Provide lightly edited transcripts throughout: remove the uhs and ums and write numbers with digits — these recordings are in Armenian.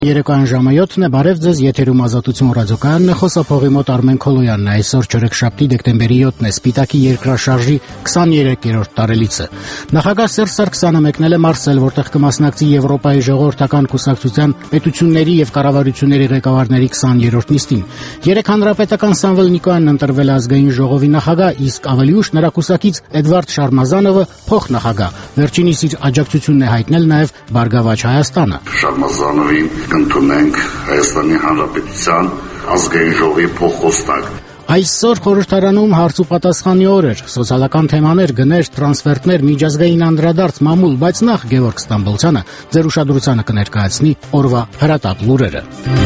Երեկոյան ժամը 7-ն է, բարև ձեզ, եթերում Ազատություն ռադիոկայանն է, խոսափողի մոտ Արմեն Քոլոյանն է, այսօր չորեքշաբթի դեկտեմբերի 7-ն է, Սպիտակի երկրաշարժի 23-րդ տարելիցը։ Նախագահ Սերժ Սարգսյանը մեկնել է Մարսել, որտեղ կմասնակցի Եվրոպայի ժողովրդական կուսակցության պետությունների եւ կառավարությունների ղեկավարների 20-րդ նիստին։ Երեք հանրապետական Սամվել Նիկոյանն ընտրվել է ազգային ժողովի նախագահ, իսկ ավելի ուշ նրա կուսակից Էդվարդ Շարմազանովը փոխնախագահ։ Վերջինիս իր աջակցությունն է հայտնել նաեւ Բարգավաճ Հայաստանը։ Շարմազանովին կընդունենք Հայաստանի Հանրապետության ազգային ժողովի փոխխոսնակ։ Այսօր խորհրդարանում հարց ու պատասխանի օր էր, սոցիալական թեմաներ, գներ, տրանսֆերտներ, միջազգային անդրադարձ, մամուլ, բայց նախ Գևորգ Ստամբոլցյանը ձեր ուշադրությանը կներկայացնի օրվա հրատապ լուրերը։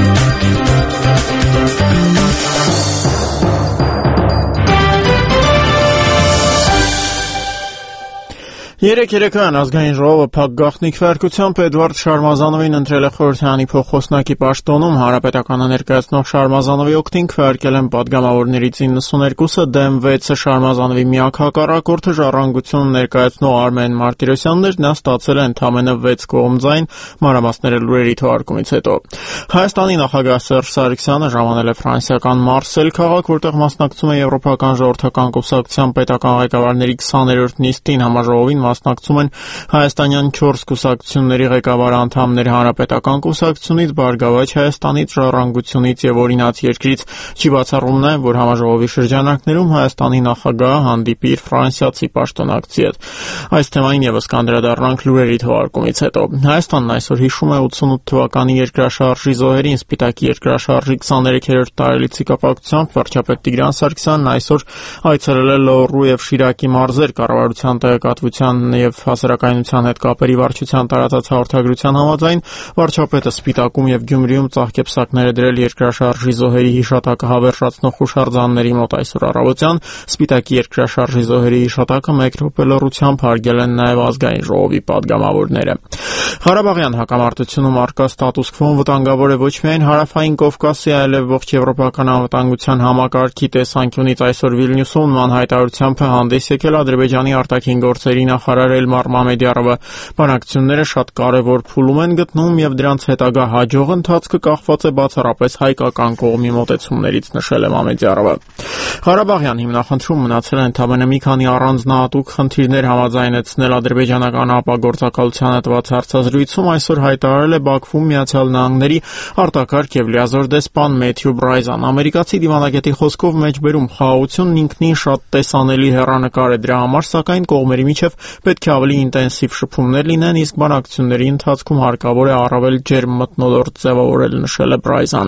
Երեկոյան ազգային ժողովը փակ գաղտնի քվեարկությամբ Էդվարդ Շարմազանովին ընտրել է խորհրդարանի փոխխոսնակի պաշտոնում, հանրապետականը ներկայացնող Շարմազանովի օգտին քվեարկել են պատգամավորներից 92-ը, դեմ 6-ը Շարմազանովի միակ հակառակորդը Ժառանգություն ներկայացնող Արմեն Մարտիրոսյանն էր, նա ստացել է ընդամենը 6 կողմ ձայն, մանրամասները լուրերի թողարկումից հետո։ Հայաստանի նախագահ Սերժ Սարգսյանը ժամանել է ֆրանսիական Մարսել քաղաք, որտեղ մասնակցում է Եվրոպական ժողովրդական կուսակցության պետական ղեկավարների 20-րդ նիստին, համաժողովին մասնակցում են հայաստանյան 4 կուսակցությունների ղեկավար անդամներ Հանրապետական կուսակցությունից, Բարգավաճ Հայաստանից, Ժառանգությունից եւ Օրինաց երկրից։ Չի բացառում նաեւ, որ համաժողովի շրջանակներում Հայաստանի նախագահը հանդիպի իր ֆրանսիացի պաշտոնակցի հետ։ Այս թեմային եւս կանդրադառնանք լուրերի թողարկումից հետո։ Հայաստանն այսօր հիշում է 88 թվականի երկրաշարժի զոհերին, Սպիտակի երկրաշարժի 23-րդ տարելիցի կապակցությամբ վարչապետ Տիգրան Սարգսյանն այսօր այցելել է Լոռու եւ Շիրակի մարզեր, կառավարության տեղեկատվության եւ հասարակայնության հետ կապերի վարչության տարածած հաղորդագրության համաձայն վարչապետը Սպիտակում եւ Գյումրիում ծաղկեպսակներ է դրել երկրաշարժի զոհերի հիշատակը հավերժացնող հուշարձանների մոտ այսօր առավոտյան։ Սպիտակի երկրաշարժի զոհերի հիշատակը 1 րոպե լռությամբ հարգել են նաեւ ազգային ժողովի պատգամավորները։ Ղարաբաղյան հակամարտությունում առկա ստատուս քվոն վտանգավոր է ոչ միայն հարավային Կովկասի, այլև ողջ եվրոպական անվտանգության համակարգի տեսանկյունից այսօր Վիլնյուսում նման հայտարարությամբ է հանդես եկել Ադրբեջանի արտաքին գործերի նախարար Էլմար Մամեդյարովը։ Բանակցությունները շատ կարևոր փուլում են գտնվում եւ դրանց հետագա հաջող ընթացքը կախված է բացառապես հայկական կողմի մոտեցումներից, նշել է Մամեդյարովը։ Ղարաբաղյան հիմնախնդրում մնացել են ընդամենը մի քանի առանձնահատուկ խնդիրներ համաձայնեցնել ադրբեջանական ապագործակալությանը տված հարցազրույցում այսօր հայտարարել է Բաքվում Միացյալ Նահանգների արտակարգ եւ լիազոր դեսպան Մեթյու Բրայզան։ Ամերիկացի դիվանագետի խոսքով մեջբերում խաղաղությունն ինքնին շատ տեսանելի հեռանկար է, դրա համար սակայն կողմերի միջև պետք է ավելի ինտենսիվ շփումներ լինեն, իսկ բանակցությունների ընթացքում հարկավոր է առավել ջերմ մթնոլորտ ձևավորել, նշել է Բրայզան։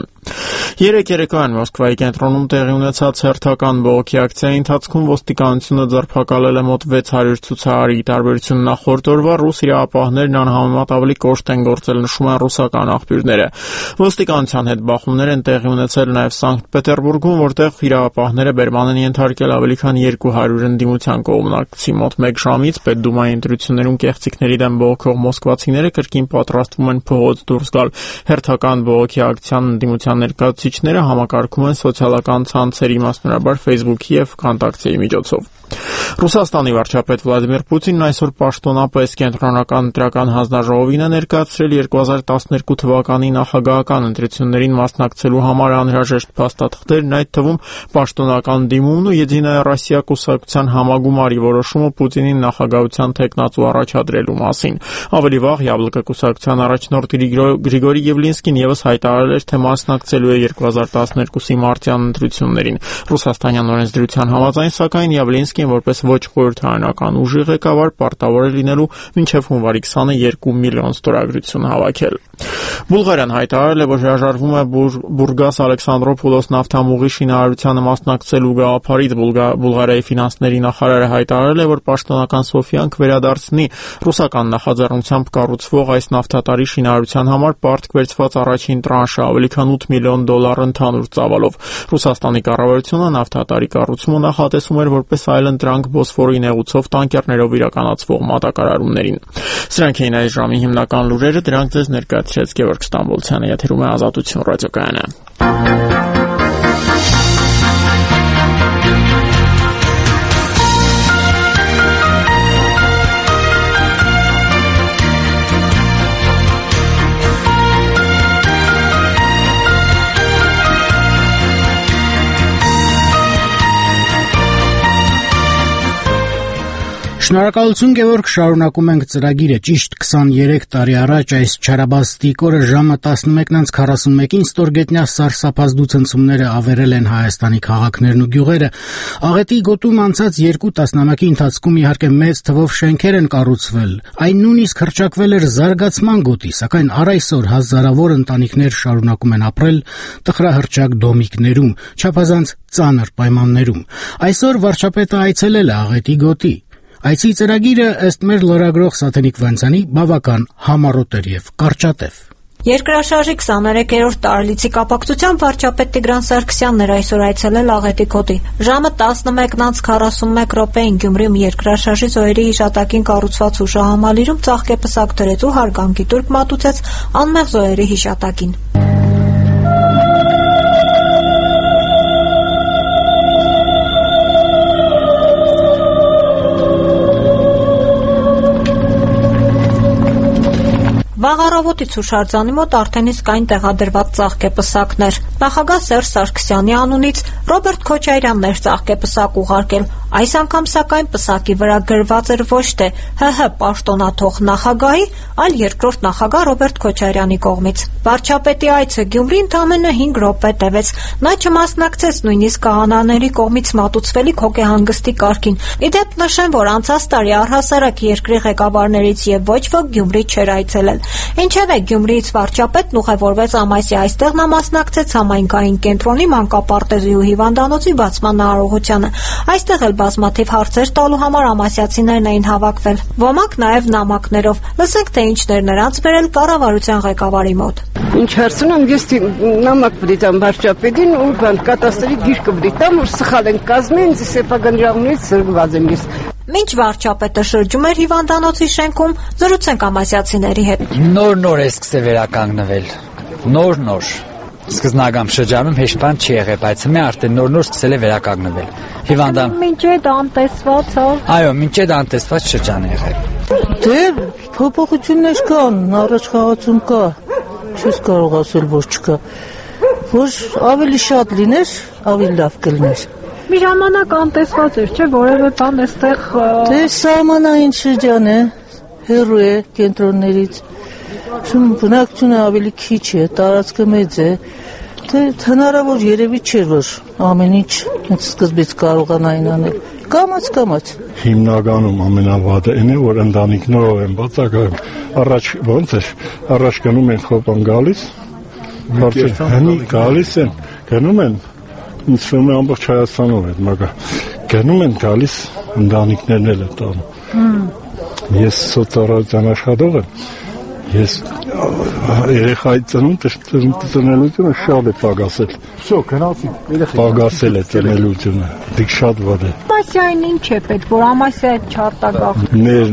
Երեկոյան Մոսկվայի կենտրոնում տեղի ունեցած հերթական բողոքի ակցիայի ընթացքում ոստիկանությունը ձերբակալել է մոտ 600 ցուցարարի, տարբերություն նախորդ օրվա ռուս իրավապահներն անհամեմատ ավելի կոշտ են գործել, նշում են ռուսական աղբյուրները։ Ոստիկանության հետ բախումներ են տեղի ունեցել նաև Սանկտ Պետերբուրգում, որտեղ իրավապահները բերման են ենթարկել ավելի քան 200 ընդդիմության կողմնակցի։ Մոտ 1 ժամից Պետդումայի ընտրություններում կեղծիքների դեմ բողոքող մոսկվացիները կրկին պատրաստվում են փողոց դուրս գալ։ Հերթական բողոքի ակցիան ընդդիմության ներկայացուցիչները համակարգում են սոցիալական ցանցերի, մասնավորաբար Facebook-ի եւ Vkontakte-ի միջոցով։ Ռուսաստանի վարչապետ Վլադիմիր Պուտինն այսօր պաշտոնապես կենտրոնական ընտրական հանձնաժողովին է ներկայացրել 2012 թվականի նախագահական ընտրություններին մասնակցելու համար անհրաժեշտ փաստաթղթերն, այդ թվում պաշտոնական դիմումն ու Եդինայա Ռոսիա կուսակցության համագումարի որոշումը Պուտինին նախագահության թեկնածու առաջադրելու մասին։ Ավելի վաղ Յաբլկա կուսակցության առաջնորդ Գրիգորի Եվլինսկին եւս հայտարարել էր, թե մասնակցելու է 2012-ի մարտյան ընտրություններին։ Ռուսաստանյան օրենսդրության համաձայն, սակայն Եվլինսկին որպես ոչ խորհրդարանական ուժի ղեկավար պարտավոր է լինելու մինչև հունվարի 20-ը 2 միլիոն ստորագրություն հավաքել։ Բուլղարիան հայտարարել է, որ հրաժարվում է Բուրգաս Ալեքսանդրոպոլոս նավթամուղի շինարարությանը մասնակցելու գաղափարից։ Բուլղարիայի ֆինանսների նախարարը հայտարարել է, որ պաշտոնական Սոֆիան կվերադարձնի ռուսական նախաձեռնությամբ կառուցվող այս նավթատարի շինարարության համար պարտք վերցված առաջին տրանշը ավելի քան 8 միլիոն դոլար ընդհանուր ծավալով։ Ռուսաստանի կառավարությունը նավթատարի կառուցումը նախատեսում էր որպես այլընտրանք Բոսֆորի նեղուցով տանկերներով իրականացվող մատակարարումներին։ Սրանք էին այս ժամի հիմնական լուրերը, դրանք ձեզ ներկայացրեց Գևորգ Ստամբոլցյանը, եթերում է Ազատություն ռադիոկայանը։ Շնորհակալություն Գևորգ, շարունակում ենք ծրագիրը։ Ճիշտ 23 տարի առաջ այս չարաբաստիկ օրը ժամը 11:41-ին ստորգետնյա սարսափազդու ցնցումները ավերել են Հայաստանի քաղաքներն ու գյուղերը։ Աղետի գոտում անցած 2 տասնամյակի ընթացքում իհարկե մեծ թվով շենքեր են կառուցվել։ Այն նույնիսկ հռչակվել էր զարգացման գոտի, սակայն առ այսօր հազարավոր ընտանիքներ շարունակում են ապրել տխրահռչակ դոմիկներում, չափազանց ծանր պայմաններում։ Այսօր վարչապետը այցելել է Աղետի գոտի։ Այցի ծրագիրը ըստ մեր լրագրող Սաթենիկ Վանցյանի բավական համառոտ էր եւ կարճատև։ Երկրաշարժի 23-րդ տարելիցի կապակցությամբ վարչապետ Տիգրան Սարգսյանն էր այսօր այցելել Աղետի գոտի։ Ժամը 11:41 րոպեին Գյումրիում երկրաշարժի զոհերի հիշատակին կառուցված հուշահամալիրում ծաղկեպսակ դրեց ու հարգանքի տուրք մատուցեց անմեղ զոհերի հիշատակին։ Վաղ առավոտից հուշարձանի մոտ արդեն իսկ այն տեղադրված ծաղկեպսակներ։ Նախագահ Սերժ Սարգսյանի անունից Ռոբերտ Քոչարյանն էր ծաղկեպսակ ուղարկել։ Այս անգամ սակայն պսակի վրա գրված էր ոչ թե ՀՀ պաշտոնաթող նախագահի, այլ երկրորդ նախագահ Ռոբերտ Քոչարյանի կողմից։ Վարչապետի այցը Գյումրի ընդամենը 5 րոպե տևեց։ Նա չմասնակցեց նույնիսկ կահանաների կողմից մատուցվելիք հոգեհանգստի կարգին։ Իդեպ նշեմ, որ անցած տարի առհասարակ երկրի ղեկավարներից եւ ոչ ոք Գյումրի չէր այցելել։ Ինչևէ, Գյումրիից վարչապետն ուղևորվեց Ամասի, այստեղ նա մասնակցեց համայնքային կենտրոնի մանկապարտեզի ու հիվանդանոցի բացման արարողությանը։ Այստեղ էլ բազմաթիվ հարցեր տալու համար ամասյացիներն էին հավաքվել, ոմանք նաև նամակներով։ Լսենք, թե ինչն էր նրանց բերել կառավարության ղեկավարի մոտ։ Ինչ հարցն եմ, ես նամակ բրիտամ վարչապետին ու կատաստրի գիրքը բրիտամ, որ սխալ են կազմել, ինձ սեփական ժամանից սրգված եմ ես։ Մինչ վարչապետը շրջում էր հիվանդանոցի շենքում, զրուցենք ամասյացիների հետ։ Նոր է սկսել վերականգնվել։ Նոր։ Սկզբնական շրջանում հեշտ բան չի եղել, բայց հիմա արդեն նոր սկսել է վերականգնվել։ Մինչ այդ անտեսված, Այո, մինչ այդ անտեսված շրջան է եղել։ Դե փոփոխություններ կան, առաջ խաղացում կա։ Չես կարող ասել, որ չկա։ Որ ավելի շատ լիներ, ավելի լավ կլիներ։ Մի ժամանակ անտեսված էր, չէ՞, որևէ բան այստեղ։ Դե սահմանային շրջան է, հեռու է կենտրոններից։ Բնակչությունը ավելի քիչ է, տարածքը մեծ է։ Դե հնարավոր երևի չէր, որ ամեն ինչ սկզբից կարողանային անել։ Կամաց։ Հիմնականում ամենավատը այն է, որ ընտանիքներով են բացակայում։ Առաջ ոնց էր, առաջ գնում են խոպան գալիս, գալիս են, գնում են, ինձ թվում է ամբողջ Հայաստանով այդ մագա, գնում են գալիս, ընտանիքներն էլ են տանում։ Ես սոցիալական աշխատող եմ, ես երեխայի ծնելությունը շատ է պակասել։ Պակասել է ծնելությունը, դիք շատ վատ է։ Ամասյային ինչ է պետք, որ Ամասիա այդ չարտագաղթի։ Մեր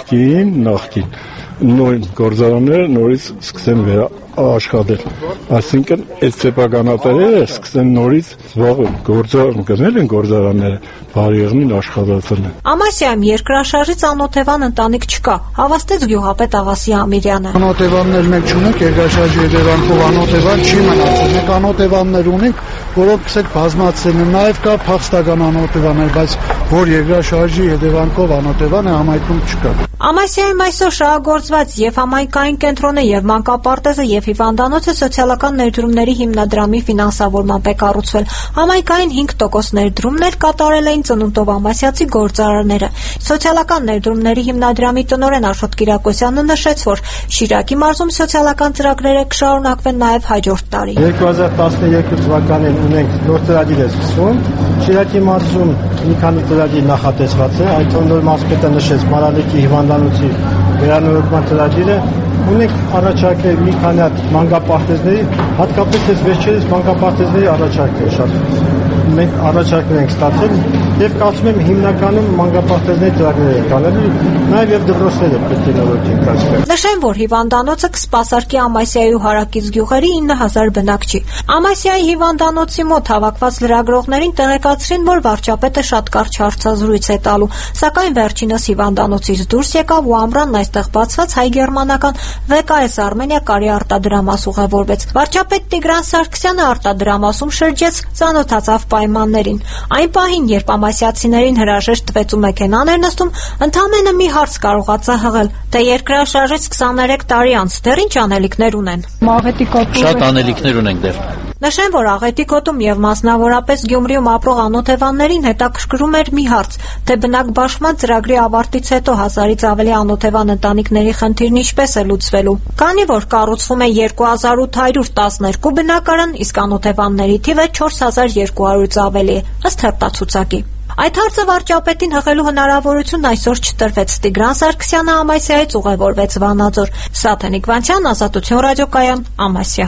նախկին նույն գործարանները նորից սկսեն աշխատել։ Այսինքն այդ սեփականատերերը սկսեն նորից զբաղվել, գնել են գործարանները, բարիղնին աշխատացել են։ Ամասիայում երկրաշարժից անօթևան ընտանիք չկա, հավաստեց գյուղապետ Աղասի Ամիրյանը։ Անօթևաններ մենք չունենք, երկրաշարժի հետևանքով անօթևան չի մնացել։ Մենք անօթևաններ ունենք, որոնք սկսեք բազմացել են, նաև կա փախստական անօթևաններ, բայց որ երկրաշարժի հետևանքով անօթևան է, համայնքում չկա։ Ամասիայում այսօր շահագործված եւ համայնքային կենտրոնը եւ մանկապարտեզը եւ հիվանդանոցը սոցիալական ներդրումների հիմնադրամի ֆինանսավորմամբ է կառուցվել։ Համայնքային 5% ներդրումներ կատարել էին ծնունդով ամասյացի գործարարները։ Սոցիալական ներդրումների հիմնադրամի տնօրեն Աշոտ Կիրակոսյանը նշեց, որ Շիրակի մարզում սոցիալական ծրագրերը կշարունակվեն նաեւ հաջորդ տարի։ 2012 թվականին ունենք նոր ծրագիր է սկսվում։ Շիրակի մարզում մի քանի ծրագիր նախատեսված է, այդ նոր մարզպետը նշեց Մարալիկի հիվանդանոցի վերանորոգման ծրագիրը։ Ունենք առաջարկել մի քանի հատ մանկապարտեզների, հատկապես այս վերջերս մանկապարտեզների առաջարկներ շատ մենք առաջարկներ ենք ստացել եւ կարծում եմ հիմնականում մանկապարտեզների ծրագրեր են կանելու, նաեւ եւ դպրոցները պետք է նորոգեն կազմել։ Նշեմ, որ հիվանդանոցը կսպասարկի Ամասիայի հարակից գյուղերի 9000 բնակչի։ Ամասիայի հիվանդանոցի մոտ հավաքված լրագրողներին տեղեկացրին, որ վարչապետը շատ կարճ հարցազրույց է տալու, սակայն վերջինս հիվանդանոցից դուրս եկավ ու ամռանն այստեղ բացված հայ-գերմանական ՎԿՍ Արմենիա կարի արտադրամաս ուղևորվեց։ Վարչապետ Տիգրան Սարգսյանը արտադրամասում շրջեց, ծանոթացավ պայմաններին։ Այն պահին, երբ ամասիացիներին հրաժեշտ տվեց ու մեքենան էր նստում, ընդամենը մի հարց կարողացա հղել, թե երկրաշարժից 23 տարի անց դեռ ինչ անելիքներ ունեն։ Շատ անելիքներ ունենք դեռ։ Նշեմ, որ Աղետիկոտում եւ մասնավորապես Գյումրիում ապրող անօթևաններին հետաքրքրում էր մի հարց, թե բնակբաշխման ծրագրի ավարտից հետո 1000-ից ավելի անօթևան ընտանիքների խնդիրն ինչպես է լուծվելու։ Քանի որ կառուցվում է 2812 բնակարան, իսկ անօթևանների թիվը 4200-ից ավելի է, ըստ հերթացուցակի։ Այդ հարցը վարչապետին հղելու հնարավորություն այսօր չտրվեց։ Տիգրան Սարգսյանը Ամասիայից ուղևորվեց Վանաձոր։ Սաթենիկ Վանչյան, Ազատություն ռադիոկայան, Ամասիա։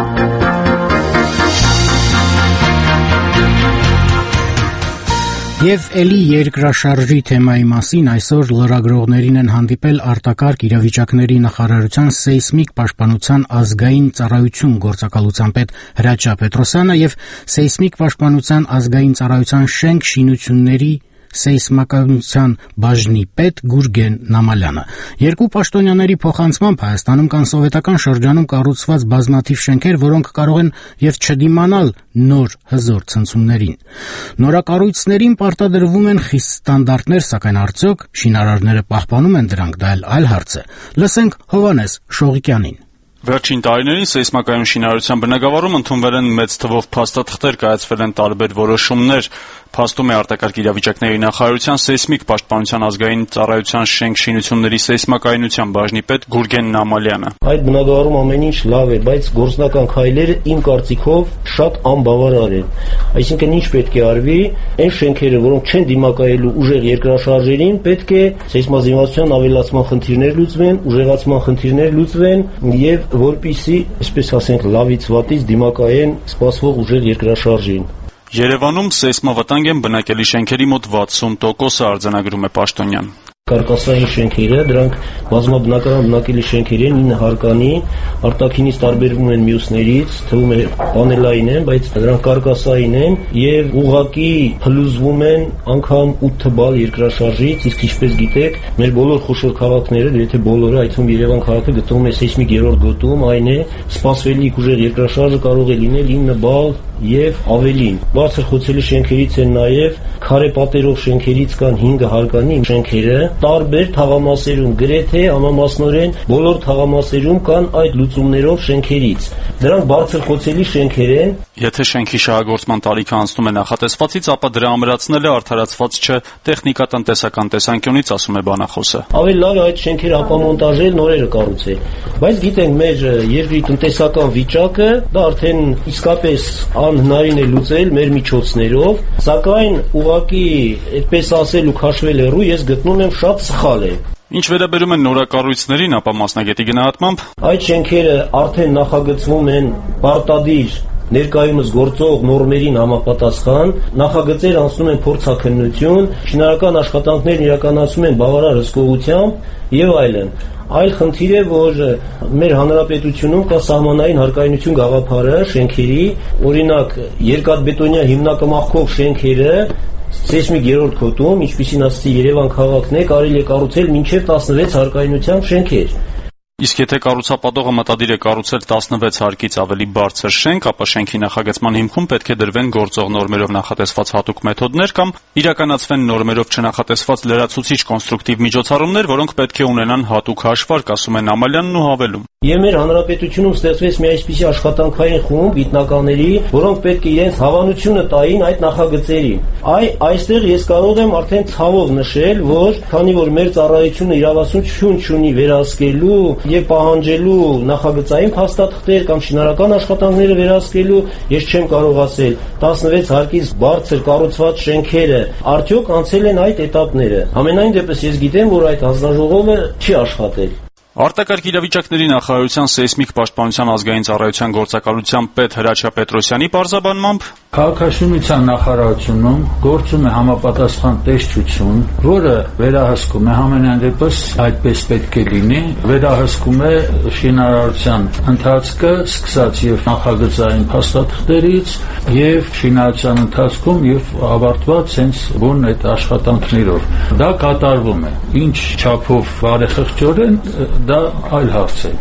Եվ էլի երկրաշարժի թեմայի մասին այսօր լրագրողներին են հանդիպել արտակարգ իրավիճակների նախարարության սեյսմիկ պաշտպանության ազգային ծառայություն գործակալության պետ Հրաչյա Պետրոսյանը եւ սեյսմիկ պաշտպանության ազգային ծառայության շենք շինությունների սեյսմականության բաժնի պետ Գուրգեն Նամալյանը։ Երկու պաշտոնյաների փոխանցմամբ Հայաստանում կան սովետական շրջանում կառուցված բազմաթիվ շենքեր, որոնք կարող են եւ չդիմանալ նոր հզոր ցնցումներին։ Նորակառույցներին պարտադրվում են խիստ ստանդարտներ, սակայն արդյոք շինարարները պահպանում են դրանք, դա այլ հարց է։ Լսենք Հովհաննես Շողիկյանին։ Վերջին տարիներին սեյսմակայուն շինարարության բնագավառում ընդունվել են մեծ թվով փաստաթղթեր, կայացվել են տարբեր որոշումներ, փաստում է արտակարգ իրավիճակների նախարարության սեյսմիկ պաշտպանության ազգային ծառայության շենք շինությունների սեյսմակայունության բաժնի պետ Գուրգեն Նամալյանը։ Այդ բնագավառում ամեն ինչ լավ է, բայց գործնական քայլերը իմ կարծիքով շատ անբավարար են։ Այսինքն ինչ պետք է արվի, այն շենքերը, որոնք չեն դիմակայելու ուժեղ երկրաշարժերին, պետք է սեյսմազինվածության ավելացման խնդիրներ լուծվեն, ուժեղացման խնդիրներ լուծվեն եւ որպեսզի, այսպես ասենք, լավից վատից դիմակայեն սպասվող ուժեղ երկրաշարժին։ Երևանում սեյսմավտանգ են բնակելի շենքերի մոտ 60%-ը, արձանագրում է պաշտոնյան։ Կարկասային շենքերը, դրանք բազմաբնակարան բնակելի շենքեր են, 9 հարկանի, արտաքինից տարբերվում են մյուսներից, թվում է պանելային են, բայց դրանք կարկասային են եւ ուղղակի փլուզվում են անգամ 8 բալ երկրաշարժից, իսկ ինչպես գիտեք, մեր բոլոր խոշոր քաղաքները, եթե բոլորը, այդ թվում Երևան քաղաքը գտնվում է սեյսմիկ 3-րդ գոտում, այն է սպասվելիք ուժեղ երկրաշարժը կարող է լինել 9 բալ եւ ավելին։ Բարձր խոցելի շենքերից են նաեւ քարե պատերով շենքերից կան 5 հարկանի շենքերը, տարբեր թաղամասերում, գրեթե համամասնորեն բոլոր թաղամասերում կան այդ լուծումներով շենքերից։ Դրանք բարձր խոցելի շենքեր են։ Եթե շենքի շահագործման տարիքը անցնում է նախատեսվածից, ապա դրա ամրացնելը արդարացված չէ տեխնիկա-տնտեսական տեսանկյունից, ասում է բանախոսը։ Ավելի լավ է այդ շենքերը ապամոնտաժել, նորերը կառուցել։ Բայց գիտենք, մեր երկրի տնտեսական վիճակը դա արդեն իսկապես անհնարին է լուծել մեր միջոցներով, սակայն ուղղակի այդպես ասել ու քաշվել հեռու ես գտնում եմ շատ սխալ է։ Ինչ վերաբերում են նորակառույցներին, ապա մասնագետի գնահատմամբ այդ շենքերը արդեն նախագծվում են պարտադիր ներկայումս գործող նորմերին համապատասխան, նախագծեր անցնում են փորձաքննություն, շինարարական աշխատանքներն իրականացում են բավարար հսկողությամբ եւ այլն։ Այլ խնդիր է, որ մեր հանրապետությունում կա սահմանային հարկայնություն գաղափարը շենքերի, օրինակ երկաթբետոնյա հիմնակմախքով շենքերը սեյսմիկ 3-րդ գոտում, ինչպիսին ասացի Երևան քաղաքն է, կարելի է կառուցել մինչև 16 հարկայնությամբ շենքեր։ Իսկ եթե կառուցապատողը մտադիր է կառուցել 16 հարկից ավելի բարձր շենք, ապա շենքի նախագծման հիմքում պետք է դրվեն գործող նորմերով նախատեսված հատուկ մեթոդներ կամ իրականացվեն նորմերով չնախատեսված լրացուցիչ կոնստրուկտիվ միջոցառումներ, որոնք պետք է ունենան հատուկ հաշվարկ, ասում է Նամալյանն ու հավելում։ Եվ մեր հանրապետությունում ստեղծվեց մի այսպիսի աշխատանքային խումբ գիտնականների, որոնք պետք է իրենց հավանությունը տային այդ նախագծերին։ Այստեղ ես կարող եմ արդեն ցավով նշել, որ քանի որ մեր ծառայությունը իրավասություն չունի վերահսկելու եւ պահանջելու նախագծային փաստաթղթեր կամ շինարարական աշխատանքները վերահսկելու, ես չեմ կարող ասել 16 հարկից բարձր կառուցված շենքերը արդյոք անցել են այդ этаպները։ Համենայն դեպս ես գիտեմ, որ այդ հանձնաժողովը չի աշխատել։ Արտակարգ իրավիճակների նախարարության սեյսմիկ պաշտպանության ազգային ծառայության գործակալության պետ Հրաչյա Պետրոսյանի պարզաբանմամբ Քաղաքաշինության նախարարությունում գործում է համապատասխան տեսչություն, որը վերահսկում է համենայն դեպս այդպես պետք է լինի, վերահսկում է շինարարության ընթացքը, սկսած եւ նախագծային փաստաթղթերից եւ շինարարության ընթացքում եւ ավարտված հենց բուն այդ աշխատանքներով։ Դա կատարվում է։ Ինչ չափով բարեխղճորեն դա այլ հարց է։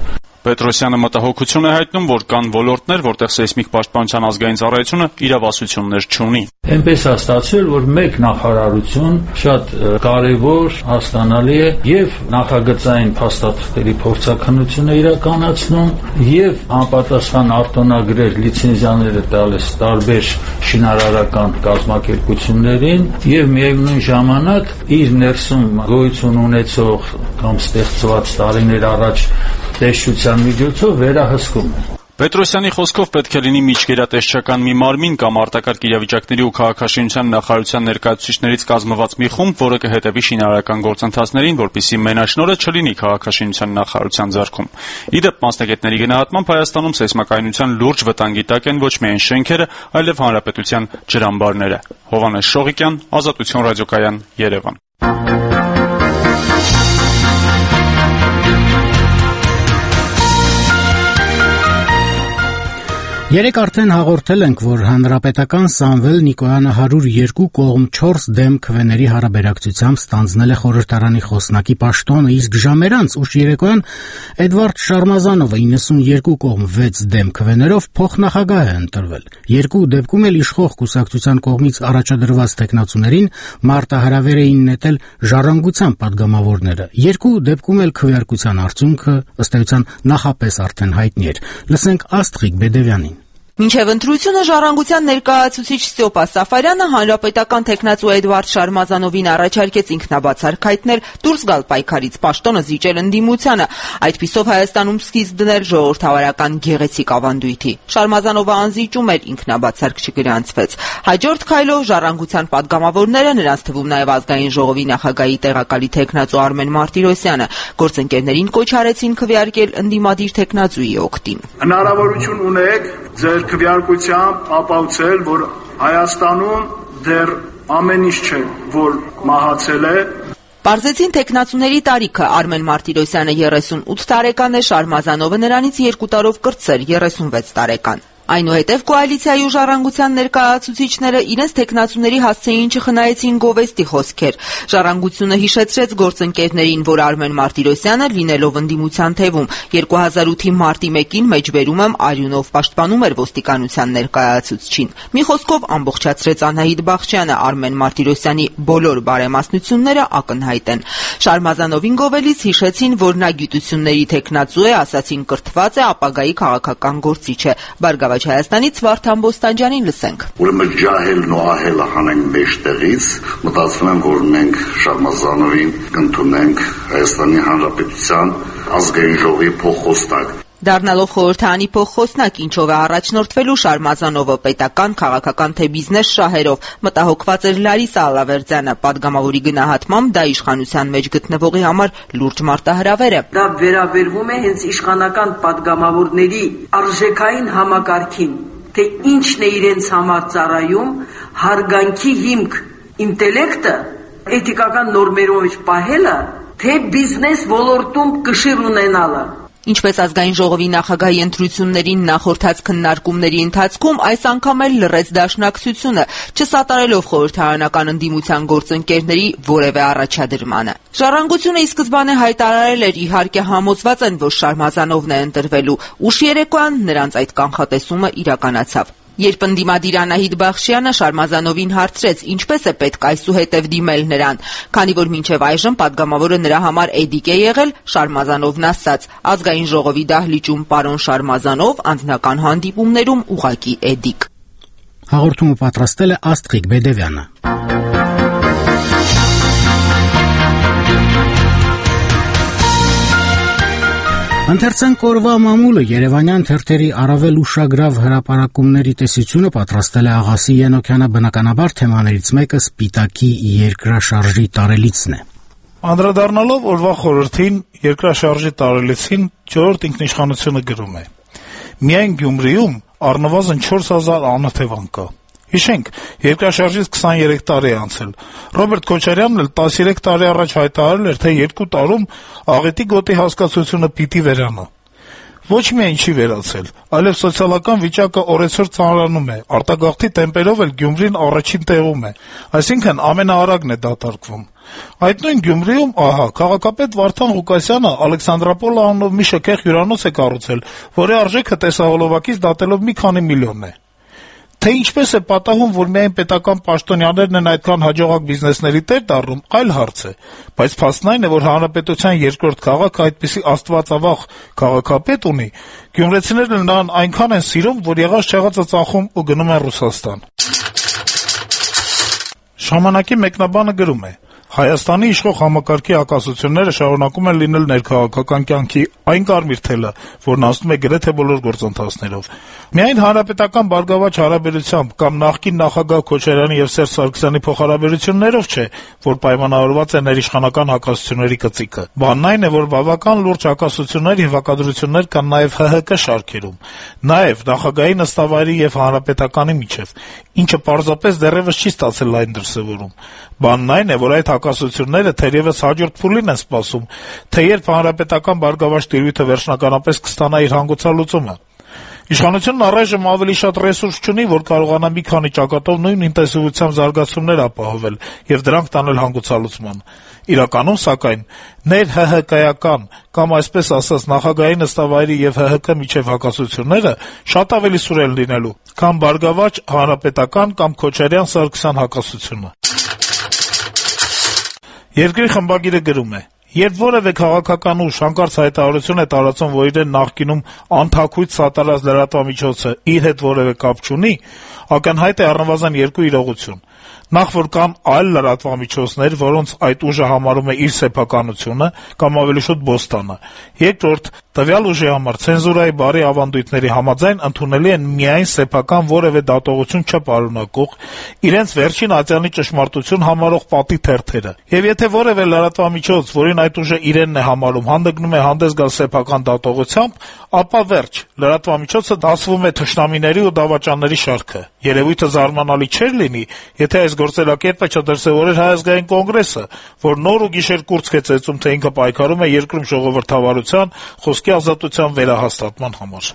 Պետրոսյանը մտահոգություն է հայտնում, որ կան ոլորտներ, որտեղ սեյսմիկ պաշտպանության ազգային ծառայությունը իրավասություններ չունի։ Այնպես է ստացվել, որ մեկ նախարարություն շատ կարևոր, հասկանալի է եւ նախագծային փաստաթղթերի փորձաքննություն է իրականացնում եւ անպատասխան արտոնագրեր լիցենզիաները տալիս տարբեր շինարարական կազմակերպություններին եւ միևնույն ժամանակ իր ներսում գոյություն ունեցող կամ ստեղծված տարիներ առաջ տեսչության միջոցով վերահսկում է։ Պետրոսյանի խոսքով պետք է լինի միջգերատեսչական մի մարմին կամ արտակարգ իրավիճակների ու քաղաքաշինության նախարարության ներկայացուցիչներից կազմված մի խումբ, որը կհետևի շինարարական գործընթացներին, որպեսզի մենաշնորհը չլինի քաղաքաշինության նախարարության ձեռքում։ Իդեպ մասնագետների գնահատմամբ Հայաստանում սեյսմակայունության լուրջ վտանգի տակ են ոչ միայն շենքերը, այլև հանրապետության ջրամբարները։ Հովհաննես Շողիկյան, Ազատություն ռադիոկայան, Երևան։ Երեկ արդեն հաղորդել ենք, որ հանրապետական Սամվել Նիկոյանը 102 կողմ 4 դեմ քվեների հարաբերակցությամբ ստանձնել է խորհրդարանի խոսնակի պաշտոնը, իսկ ժամեր անց ուշ երեկոյան Էդվարդ Շարմազանովը 92 կողմ 6 դեմ քվեներով փոխնախագահ է ընտրվել։ Երկու դեպքում էլ իշխող կուսակցության կողմից առաջադրված տեխնացուներին մարտահրավեր էին նետել ժառանգության падգամավորները։ Երկու դեպքում էլ քվեարկության արդյունքը ըստ էության նախապես արդեն հայտնի էր։ Լսենք Աստղիկ Բեդևյանին։ Մինչև ընտրությունը ժառանգության ներկայացուցիչ Ստյոպա Սաֆարյանը հանրապետական տեխնացու Էդվարդ Շարմազանովին առաջարկեց ինքնաբացարկ հայտնել դուրս գալ պայքարից, պաշտոնը զիջել ընդդիմությանը, այդպիսով Հայաստանում սկիզբ դնել ժողովրդավարական գեղեցիկ ավանդույթի։ Շարմազանովը անզիջում էր, ինքնաբացարկ չգրանցվեց։ Հաջորդ քայլով ժառանգության падգամավորները, նրանց թվում նաև ազգային ժողովի նախագահի տեղակալի տեխնացու Արմեն Մարտիրոսյանը, գործընկերներին կոչ արեցին քվեարկել ընդդիմադիր տեխնացուի օգտին։ Հնարավորություն ունեք ձեր քվեարկությամբ ապացուցել, որ Հայաստանում դեռ ամեն ինչ չէ, որ մահացել է։ Պարզեցին տեխնացուների տարիքը։ Արմեն Մարտիրոսյանը 38 տարեկան է, Շարմազանովը նրանից 2 տարով կրտսեր 36 տարեկան։ Այնուհետև կոալիցիայի ու ժառանգության ներկայացուցիչները իրենց տեխնացուների հասցեին չխնայեցին գովեստի խոսքեր։ Ժառանգությունը հիշեցրեց գործընկերներին, որ Արմեն Մարտիրոսյանը, լինելով ընդդիմության թևում, 2008-ի մարտի 1-ին մեջբերում եմ արյունով պաշտպանում էր ոստիկանության ներկայացուցչին։ Մի խոսքով ամբողջացրեց Անահիտ Բախչյանը, Արմեն Մարտիրոսյանի բոլոր բարեմասնությունները ակնհայտ են։ Շարմազանովին գովելիս հիշեցին, որ նա գիտությունների տեխնացու է, ասացին կրթված է, ապագայի քաղաքական գործիչ է։ Հայաստանից Վարդան Բոստանջյանին լսենք։ Ուրեմն ջահելն ու ահելը հանենք մեջտեղից, մտածում եմ, որ մենք Շարմազանովին կընդունենք Հայաստանի Հանրապետության ազգային ժողովի փոխխոսնակ։ Դառնալով խորհրդարանի փոխխոսնակ, ինչով է առաջնորդվելու Շարմազանովը պետական, քաղաքական թե բիզնես շահերով, մտահոգված էր Լարիսա Ալավերդյանը, падգամավորի գնահատմամբ դա իշխանության մեջ գտնվողի համար լուրջ մարտահրավեր է։ Դա վերաբերվում է հենց իշխանական падգամավորների արժեքային համակարգին, թե ինչն է իրենց համար ծառայում, հարգանքի հիմք, ինտելեկտը, էթիկական նորմերով պահելը, թե բիզնես ոլորտում կշիռ ունենալը։ Ինչպես ազգային ժողովի նախագահի ընտրություններին նախորդած քննարկումների ընթացքում, այս անգամ էլ լռեց դաշնակցությունը, չսատարելով խորհրդարանական ընդդիմության գործընկերների որևէ առաջադրմանը։ Ժառանգությունը ի սկզբանե հայտարարել էր, իհարկե համոզված են, որ Շարմազանովն է ընտրվելու, ուշ երեկոյան նրանց այդ կանխատեսումը իրականացավ։ Երբ ընդդիմադիր Անահիտ Բախչյանը Շարմազանովին հարցրեց, ինչպես է պետք այսուհետև դիմել նրան, քանի որ մինչև այժմ падգամավորը նրա համար էդիկ է եղել, Շարմազանովն ասաց. ազգային ժողովի դահլիճում պարոն Շարմազանով, անձնական հանդիպումներում ուղղակի էդիկ։ Հաղորդումը պատրաստել է Աստղիկ Բեդևյանը։ Ընթերցենք օրվա մամուլը Երևանյան թերթերի առավել ուշագրավ հրապարակումների տեսությունը պատրաստել է Աղասի Ենոքյանը, բնականաբար թեմաներից մեկը Սպիտակի երկրաշարժի տարելիցն է։ Անդրադառնալով օրվա խորհրդին երկրաշարժի տարելիցին 4-րդ ինքնիշխանությունը գրում է. Միայն Գյումրիում առնվազն 4000 անօթևան կա։ Հիշենք, երկրաշարժից 23 տարի է անցել։ Ռոբերտ Քոչարյանն էլ 13 տարի առաջ հայտարարել էր, թե 2 տարում աղետի գոտի հասկացությունը պիտի վերանա։ ոչ միայն չի վերացել, այլև սոցիալական վիճակը օրեցօր ծանրանում է, արտագաղթի տեմպերով էլ Գյումրին առաջին տեղում է, այսինքն ամենաարագն է դատարկվում։ Այդ նույն Գյումրիում, քաղաքապետ Վարդան Ղուկասյանը Ալեքսանդրապոլ անունով մի շքեղ հյուրանոց է կառուցել, որի արժեքը տեսահոլովակից դատելով մի քանի միլիոն է։ Թե ինչպես է պատահում, որ միայն պետական պաշտոնյաներն են այդքան հաջողակ բիզնեսների տեր դառնում, այլ հարց է, բայց փաստն այն է, որ հանրապետության երկրորդ քաղաքը այդպիսի աստվածավախ քաղաքապետ ունի, գյումրեցիներն նրան այնքան են սիրում, որ եղած չեղածը ծախում ու գնում են Ռուսաստան։ Ժամանակի մեկնաբանը գրում է. Հայաստանի իշխող համակարգի հակասությունները շարունակում են լինել ներքաղաքական կյանքի այն կարմիր թելը, որն անցնում է գրեթե բոլոր գործընթացներով։ Միայն հանրապետական բարգավաճ հարաբերությամբ կամ նախկին նախագահ Քոչարյանի եւ Սերժ Սարգսյանի փոխհարաբերություններով չէ, որ պայմանավորված է ներիշխանական հակասությունների կծիկը։ Բանն այն է, որ բավական լուրջ հակասություններ եւ հակադրություններ կան նաեւ ՀՀԿ շարքերում, նաեւ նախագահի նստավայրի եւ հանրապետականի միջեւ, ինչը պարզապես դեռևս չի ստացել լայն դրսևորում։ Բանն այն է, որ այդ հակասությունները թերևս հաջորդ փուլին են սպասում, թե երբ հանրապետական բարգավաճ տիրույթը վերջնականապես կստանա իր հանգուցալուծումը։ Իշխանությունն առայժմ ավելի շատ ռեսուրս չունի, որ կարողանա մի քանի ճակատով նույն ինտենսիվությամբ զարգացումներ ապահովել եւ դրանք տանել հանգուցալուծման։ Իրականում, սակայն, ներ-ՀՀԿ-ական կամ այսպես ասած նախագահի նստավայրի եւ ՀՀԿ միջեւ հակասությունները շատ ավելի սուր են լինելու, քան բարգավաճ հանրապետական կամ Քոչարյան-Սարգսյան հակասությունը։ Երկրի խմբագիրը գրում է. Երբ որևէ քաղաքական ուժ հանկարծ հայտարարություն է տարածում, որ իրեն նախկինում անթաքույց սատարած լրատվամիջոցը իր հետ որևէ կապ չունի, ակնհայտ է առնվազն երկու իրողություն. Նախ որ կան այլ լրատվամիջոցներ, որոնց այդ ուժը համարում է իր սեփականությունը կամ ավելի շուտ բոստանը։ Երկրորդ, տվյալ ուժի համար ցենզուրայի բարի ավանդույթների համաձայն ընդունելի են միայն սեփական որևէ դատողություն չպարունակող, իրենց վերջին ատյանի ճշմարտություն համարող պատի թերթերը։ Եվ եթե որևէ լրատվամիջոց, որին այդ ուժը իրենն է համարում, հանդգնում է հանդես գալ սեփական դատողությամբ, ապա վերջ, լրատվամիջոցը դասվում է թշնամիների ու դավաճանների շարքը։ Երևույթը զարմանալի չէր լինի, եթե այս գործելակերպը չդրսևորեր Հայ ազգային կոնգրեսը, որ նոր ու գիշեր կուրծք է ծեծում, թե ինքը պայքարում է երկրում ժողովրդավարության, խոսքի ազատության վերահաստատման համար։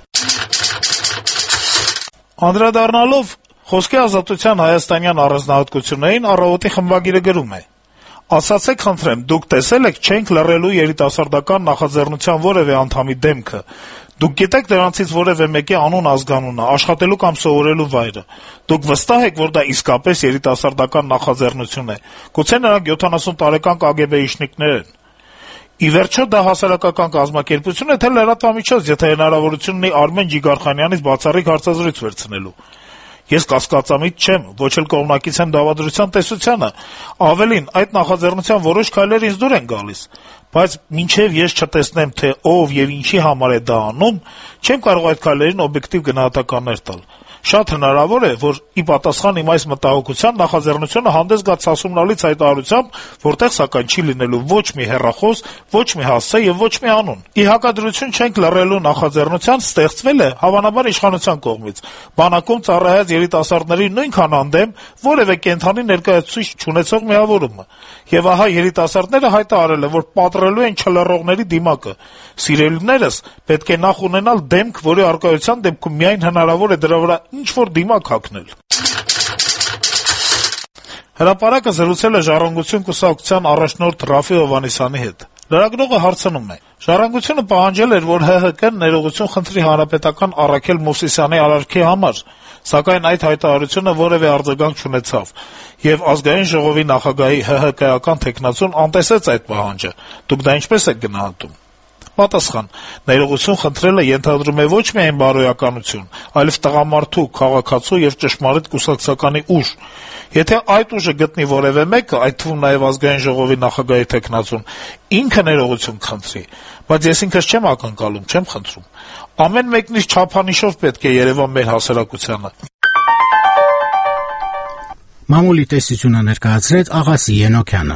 Անդրադառնալով խոսքի ազատության հայաստանյան առանձնահատկություններին, Առավոտի խմբագիրը գրում է. Ասացեք խնդրեմ, դուք տեսել եք չենք լռելու երիտասարդական նախաձեռնության որևէ անդամի դեմքը։ Դուք գիտեք նրանցից որևէ մեկի անուն ազգանունը, աշխատելու կամ սովորելու վայրը։ Դուք վստահ եք, որ դա իսկապես երիտասարդական նախաձեռնություն է։ Գուցե նրանք 70 տարեկան կագեբեիշնիկներ են։ Ի վերջո դա հասարակական կազմակերպություն է, թե լրատվամիջոց, եթե հնարավորություն ունի Արմեն Ջիգարխանյանից բացառիկ հարցազրույց վերցնելու։ Ես կասկածամիտ չեմ, ոչ էլ կողմնակից եմ դավադրության տեսությանը։ Ավելին, այդ նախաձեռնության որոշ քայլեր ինձ դուր են գալիս, բայց մինչև ես չտեսնեմ, թե ով եւ ինչի համար է դա անում, չեմ կարող այդ քայլերին օբյեկտիվ գնահատականներ տալ։ Շատ հնարավոր է, որ ի պատասխան իմ այս մտահոգության նախաձեռնությունը հանդես գա ցասումնալից հայտարարությամբ, որտեղ սակայն չի լինելու ոչ մի հեռախոս, ոչ մի հասցե եւ ոչ մի անուն։ Ի հակադրություն չենք լռելու նախաձեռնության ստեղծվել է հավանաբար իշխանության կողմից, բանակում ծառայած երիտասարդների նույնքան անդեմ որևէ կենթանի ներկայացուցիչ չունեցող միավորումը։ Եվ ահա երիտասարդները հայտարարել են, որ պատռելու են չլռողների դիմակը։ Սիրելիներս, պետք է նախ ունենալ դեմք, որի առկայության դեպքում միայն հնարավոր է դրա վրա ինչ-որ դիմակ հագնել։ Հրապարակը զրուցել է Ժառանգություն կուսակցության առաջնորդ Ռաֆի Հովհաննիսյանի հետ։ Լրագրողը հարցնում է. Ժառանգությունը պահանջել էր, որ ՀՀԿ-ն ներողություն խնդրի հանրապետական Առաքել Մովսիսյանի արարքի համար, սակայն այդ հայտարարությունը որևէ արձագանք չունեցավ, եւ ազգային ժողովի նախագահի ՀՀԿ-ական թեկնածուն անտեսեց այդ պահանջը։ Դուք դա ինչպես եք գնահատում։ Պատասխան. ներողություն խնդրելը ենթադրում է ոչ միայն բարոյականություն, այլև տղամարդու, քաղաքացու եւ ճշմարիտ կուսակցականի ուժ։ Եթե այդ ուժը գտնի որևէ մեկը, այդ թվում նաեւ ազգային ժողովի նախագահի թեկնածուն, ինքը ներողություն կխնդրի, բայց ես ինքս չեմ ակնկալում, չեմ խնդրում։ Ամեն մեկնից չափանիշով պետք է երևա մեր հասարակությանը։ Մամուլի տեսությունը ներկայացրեց Աղասի Ենոքյանը։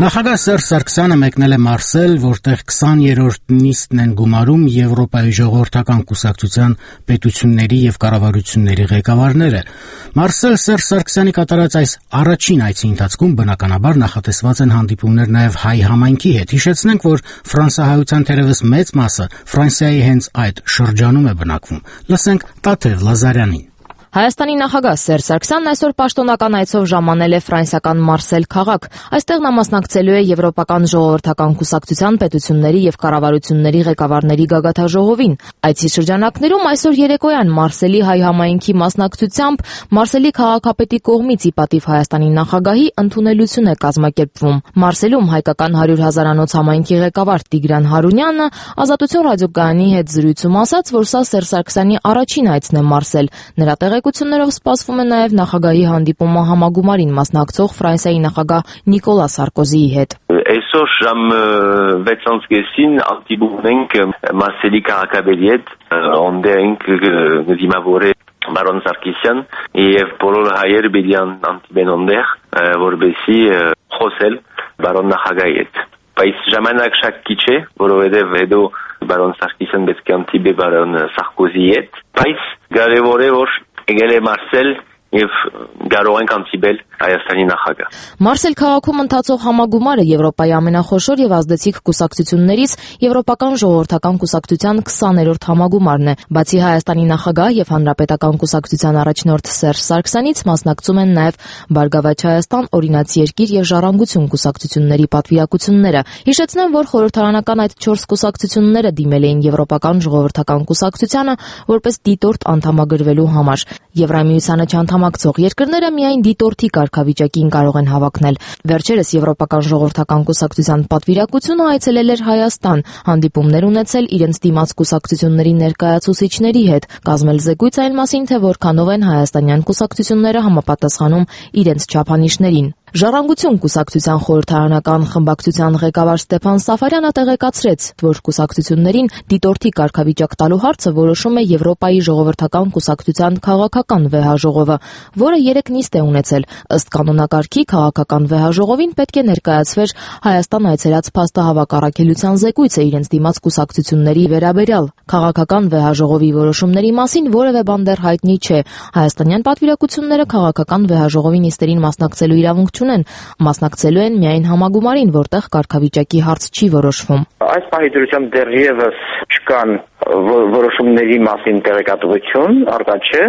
Նախագահ Սերժ Սարգսյանը մեկնել է Մարսել, որտեղ 20-րդ նիստն են գումարում Եվրոպայի ժողովրդական կուսակցության պետությունների եւ կառավարությունների ղեկավարները։ Մարսել Սերժ Սարգսյանի կատարած այս առաջին այցի ընթացքում բնականաբար նախատեսված են հանդիպումներ նաեւ հայ համայնքի հետ։ Հիշեցնենք, որ ֆրանսահայության թերևս մեծ մասը Ֆրանսիայի հենց այդ շրջանում է բնակվում։ Լսենք Տաթև Լազարյանին։ Հայաստանի նախագահ Սերժ Սարգսյանն այսօր պաշտոնական այցով ժամանել է ֆրանսիական Մարսել քաղաք։ Այստեղ նա մասնակցելու է Եվրոպական ժողովրդական կուսակցության պետությունների եւ կառավարությունների ղեկավարների գագաթաժողովին։ Այցի շրջանակներում այսօր երեկոյան Մարսելի հայ համայնքի մասնակցությամբ Մարսելի քաղաքապետի կողմից ի պատիվ Հայաստանի նախագահի ընդունելություն է կազմակերպվում։ Մարսելում հայկական 100 հազարանոց համայնքի ղեկավար Տիգրան Հարունյանը Ազատություն ռադիոկայանի հետ զրույցում ասաց, որ սա Սերժ Սարգսյանի առաջին այցն է Մարսել։ Նրա տեղեկություններով սպասվում է նաև նախագահի հանդիպումը համագումարին մասնակցող Ֆրանսիայի նախագահ Նիկոլա Սարկոզիի հետ։ Այսօր ժամ 6:30-ին ակտիվում ենք Մարսելի քաղաքապետի հետ, որտեղ ենք դիմավորել Բարոն Սարգսյան եւ բոլոր հայեր պետք է անտիբեն ondեղ, որովհետեւ խոսել Բարոն նախագահի հետ։ Բայց ժամանակ շատ քիչ է, որովհետեւ հետո Բարոն Սարգսյան պետք է անտիբե Բարոն Սարկոզիի հետ։ Բայց կարևոր է որ եկել է Մարսել եւ կարող ենք անտիբել Հայաստանի նախագահ։ Մարսել քաղաքում ընթացող համագումարը Եվրոպայի ամենախոշոր եւ ազդեցիկ կուսակցություններից Եվրոպական ժողովրդական կուսակցության 20-րդ համագումարն է։ Բացի Հայաստանի նախագահ եւ Հանրապետական կուսակցության առաջնորդ Սերժ Սարգսյանից մասնակցում են նաեւ Բարգավաճ Հայաստան, Օրինաց երկիր եւ Ժառանգություն կուսակցությունների պատվիրակությունները։ Հիշեցնեմ, որ խորհրդարանական այդ 4 կուսակցությունները դիմել էին Եվրոպական ժողովրդական կուսակցությանը որպես դիտորդ անդամագրվելու համար։ Եվրամիությանը չանդամակցող երկրները միայն դիտորդի կարգավիճակին կարող են հավակնել։ Վերջերս Եվրոպական ժողովրդական կուսակցության պատվիրակությունը այցելել էր Հայաստան, հանդիպումներ ունեցել իրենց դիմաց կուսակցությունների ներկայացուցիչների հետ, կազմել զեկույց այն մասին, թե որքանով են հայաստանյան կուսակցությունները համապատասխանում իրենց չափանիշներին։ Ժառանգություն կուսակցության խորհրդարանական խմբակցության ղեկավար Ստեփան Սաֆարյանը տեղեկացրեց, որ կուսակցություններին դիտորդի կարգավիճակ տալու հարցը որոշում է Եվրոպայի ժողովրդական կուսակցության քաղաքական վեհաժողովը, որը 3 նիստ է ունեցել։ Ըստ կանոնակարգի քաղաքական վեհաժողովին պետք է ներկայացվեր Հայաստան այցելած փաստահավաք առաքելության զեկույցը իրենց դիմաց կուսակցությունների վերաբերյալ։ Քաղաքական վեհաժողովի որոշումների մասին որևէ բան դեռ հայտնի չէ։ Հայաստանյան պատվիրակությունները քաղաքական վեհաժողովի նիստերին մասնակցելու իրավունք չունեն, մասնակցելու են միայն համագումարին, որտեղ կարգավիճակի հարց չի որոշվում։ Այս պահի դրությամբ դեռևս չկան որոշումների մասին տեղեկատվություն առկա չէ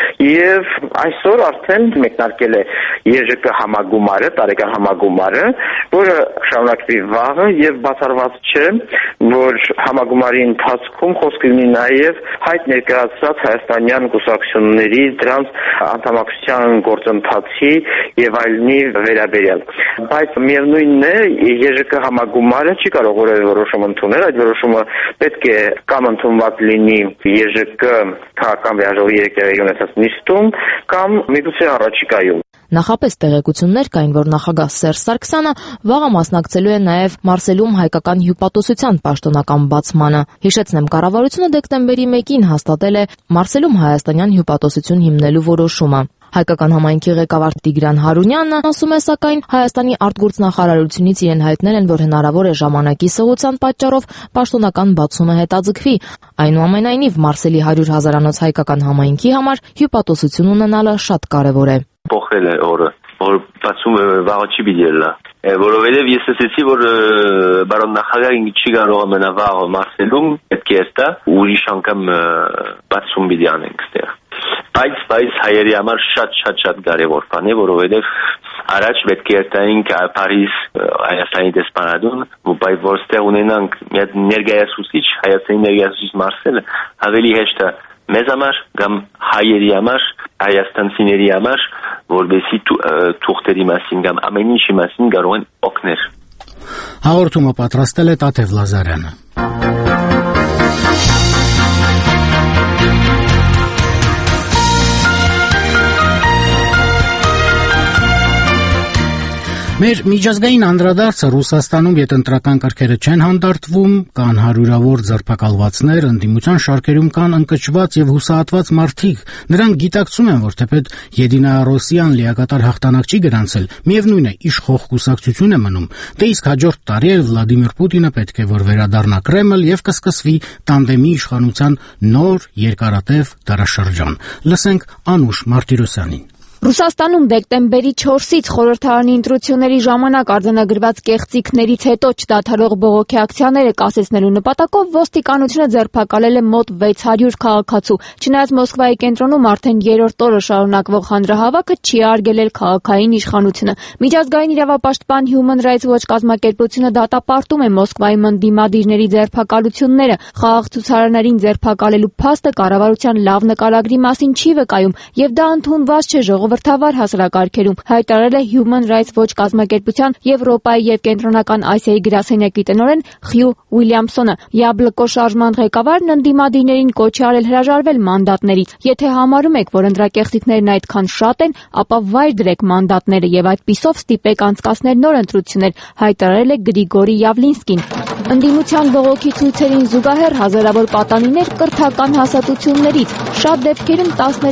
եւ այսօր արդեն մեկնարկել է ԵԺԿ համագումարը, տարեկան համագումարը, որը շարունակվի վաղը եւ բացառված չէ, որ համագումարի ընթացքում խոսք լինի նաեւ հայտ ներկայացած հայաստանյան կուսակցությունների դրանց անդամակցության գործընթացի եւ այլնի վերաբերյալ։ Բայց միևնույնն է, ԵԺԿ համագումարը չի կարող որևէ որոշում ընդունել, այդ որոշումը պետք է կամ ընդունված լինի ԵԺԿ քաղաքական վեհաժողովի երեկոյի ունեցած նիստում կամ միգուցե առաջիկայում։ Նախապես տեղեկություններ կային, որ նախագահ Սերժ Սարգսյանը վաղը մասնակցելու է նաև Մարսելում հայկական հյուպատոսության պաշտոնական բացմանը։ Հիշեցնեմ, կառավարությունը դեկտեմբերի 1-ին հաստատել է Մարսելում հայաստանյան հյուպատոսություն հիմնելու որոշումը։ Հայկական համայնքի ղեկավար Տիգրան Հարունյանը ասում է, սակայն Հայաստանի արտգործնախարարությունից իրեն հայտնել են, որ հնարավոր է ժամանակի սղության պատճառով պաշտոնական բացումը հետաձգվի։ Այնուամենայնիվ, Մարսելի 100 հազարանոց հայկական համայնքի համար հյուպատոսություն ունենալը շատ կարևոր է։ Փոխել է օրը, որ բացումը վաղը չի բիդելա, որովհետև ես ասեցի, որ բարոն նախագահը չի կարող ամենավաղը Մարսելում, պետք է ստա ուրիշ անգամ բացում պիտի անենք ստեղ։ Բայց հայերի համար շատ կարևոր բան է, որովհետև առաջ պետք է երթայինք Փարիզ Հայաստանի դեսպանատուն, բայց որ ստեղ ունենանք ներկայացուցիչ, Հայաստանի ներկայացուցիչ Մարսելը, ավելի հեշտ է մեզ համար կամ հայերի համար, հայաստանցիների համար, որովհետեւ թուղթերի մասին կամ ամեն ինչի մասին կարող են օգնել։ Հաղորդումը պատրաստել է Տաթև Լազարյանը։ Մեր միջազգային անդրադարձը Ռուսաստանում յետընտրական կրքերը չեն հանդարտվում, կան հարյուրավոր ձերբակալվածներ, ընդդիմության շարքերում կան ընկճված եւ հուսահատված մարդիկ։ Նրանք գիտակցում են, որ թեպետ Եդինայարոսիան լիակատար հաղթանակ չի գրանցել, միևնույն է, իշխող կուսակցություն է մնում։ Դե իսկ հաջորդ տարի էլ Վլադիմիր Պուտինը պետք է որ վերադառնա Կրեմլ եւ կսկսվի տանդեմի իշխանության նոր երկարատև դարաշրջան։ Լսենք Անուշ Մարտիրոսյանին։ Ռուսաստանում դեկտեմբերի 4-ից խորհրդարանի ընտրությունների ժամանակ արձանագրված կեղծիքներից հետո չդադարող բողոքի ակցիաները կասեցնելու նպատակով ոստիկանությունը ձերբակալել է մոտ 600 քաղաքացու։ Չնայած Մոսկվայի կենտրոնում արդեն երրորդ օրը շարունակվող հանրահավաքը չի արգելել քաղաքային իշխանությունը։ Միջազգային իրավապաշտպան Human Rights Watch կազմակերպությունը դատապարտում է Մոսկվայի ընդդիմադիրների ձերբակալությունները։ Խաղաղ ցուցարարներին ձերբակալելու փաստը կառավարության լավ նկարագրի մասին չի վկայում, եւ դա ընդունված չէ ժողովրդավար հասարակարգերում, հայտարարել է Human Rights Watch կազմակերպության Եվրոպայի եւ Կենտրոնական Ասիայի գրասենյակի տնօրեն Խյու Ուիլյամսոնը։ Յաբլկո շարժման ղեկավարն ընդդիմադիրներին կոչ է արել հրաժարվել մանդատներից։ Եթե համարում եք, որ ընտրակեղծիքներն այդքան շատ են, ապա վայր դրեք մանդատները եւ այդպիսով ստիպեք անցկացնել նոր ընտրություններ, հայտարարել է Գրիգորի Յավլինսկին։ Ընդդիմության բողոքի ցույցերին զուգահեռ հազարավոր պատանիներ կրթական հասարակություններից, շատ դեպքերում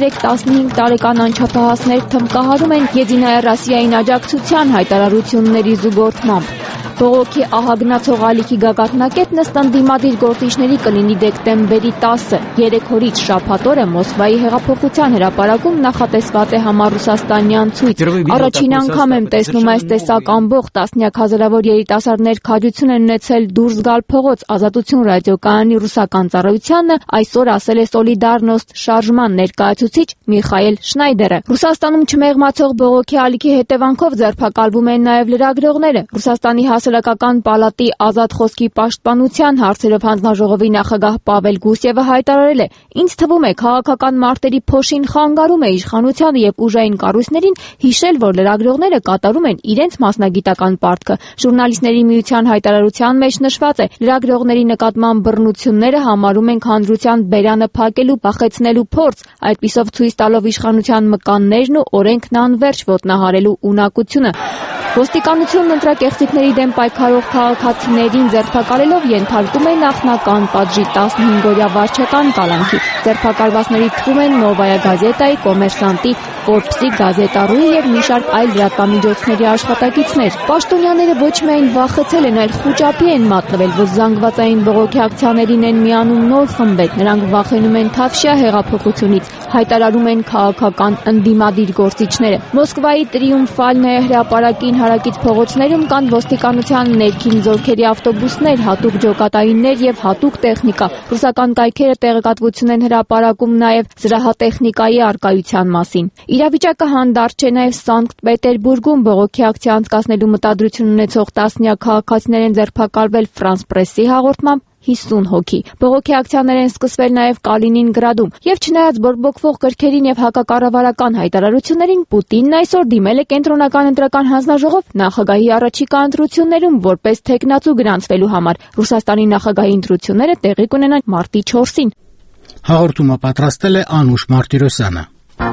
13-15 տարեկան անչափահասներ թմկահարում են Եդինայարոսիային աջակցության հայտարարությունների զուգորդմամբ։ Բողոքի ահագնացող ալիքի գագաթնակետն ըստ ընդդիմադիր գործիչների կլինի դեկտեմբերի 10-ը։ 3 օրից շաբաթ օրը Մոսկվայի հեղափոխության հրապարակում նախատեսված է համառուսաստանյան ցույց։ Առաջին անգամ եմ տեսնում այս տեսակ ամբողջ տասնյակ հազարավոր երիտասարդներ քաջություն են ունեցել դուրս գալ փողոց։ Ազատություն ռադիոկայանի ռուսական ծառայությանը այսօր ասել է Սոլիդարնոստ շարժման ներկայացուցիչ Միխայել Շնայդերը։ Ռուսաստանում չմեղմացող բողոքի ալիքի հետևանքով ձերբակալվում են նաև լրագրողները։ Ռուսաստանի Հասարակական պալատի ազատ խոսքի պաշտպանության հարցերով հանձնաժողովի նախագահ Պավել Գուսևը հայտարարել է. «Ինձ թվում է, քաղաքական մարտերի փոշին խանգարում է իշխանությանը եւ ուժային կառույցներին հիշել, որ լրագրողները կատարում են իրենց մասնագիտական պարտքը»։ Ժուրնալիստների միության հայտարարության մեջ նշված է. «Լրագրողների նկատմամբ բռնությունները համարում ենք հանրության բերանը փակելու, բախեցնելու փորձ, այդպիսով ցույց տալով իշխանության մկաններն ու օրենքն անվերջ ոտնահարելու ունակությունը»։ Ոստիկանությունն ընտրակեղծիքների դեմ պայքարող քաղաքացիներին ձերբակալելով ենթարկում է նախնական պատժի 15-օրյա վարչական կալանքի։ Ձերբակալվածների թվում են Նովայա գազետայի, Կոմերսանտի, Ֆորբսի, Գազետա.ru եւ մի շարք այլ լրատվամիջոցների աշխատակիցներ։ Պաշտոնյաները ոչ միայն վախեցել են, այլ խուճապի են մատնվել, որ զանգվածային բողոքի ակցիաներին են միանում նոր խմբեր։ Նրանք վախենում են Թավշյա հեղափոխությունից, հայտարարում են քաղաքական ընդդիմադիր գործիչները։ Մոսկվայի Տրիումֆալնայա հրապարակին հարակից փողոցներում կան ոստիկանության ներքին զորքերի ավտոբուսներ, հատուկ ջոկատայիններ եւ հատուկ տեխնիկա։ Ռուսական կայքերը տեղեկատվություն են հրապարակում նաեւ զրահատեխնիկայի առկայության մասին։ Իրավիճակը հանդարտ չէ նաեւ Սանկտ Պետերբուրգում բողոքի ակցիա անցկացնելու մտադրություն ունեցող տասնյակ քաղաքացիներ են ձերբակալվել Ֆրանս Պրեսի հաղորդմամբ 50 հոգի։ Բողոքի ակցիաներ են սկսվել նաև Կալինինգրադում, եւ չնայած բորբոքվող կրքերին եւ հակակառավարական հայտարարություններին, Պուտինն այսօր դիմել է կենտրոնական ընտրական հանձնաժողով նախագահի առաջիկա ընտրություններում որպես թեկնածու գրանցվելու համար։ Ռուսաստանի նախագահի ընտրությունները տեղի կունենան մարտի 4-ին։ Հաղորդումը պատրաստել է Անուշ Մարտիրոսյանը։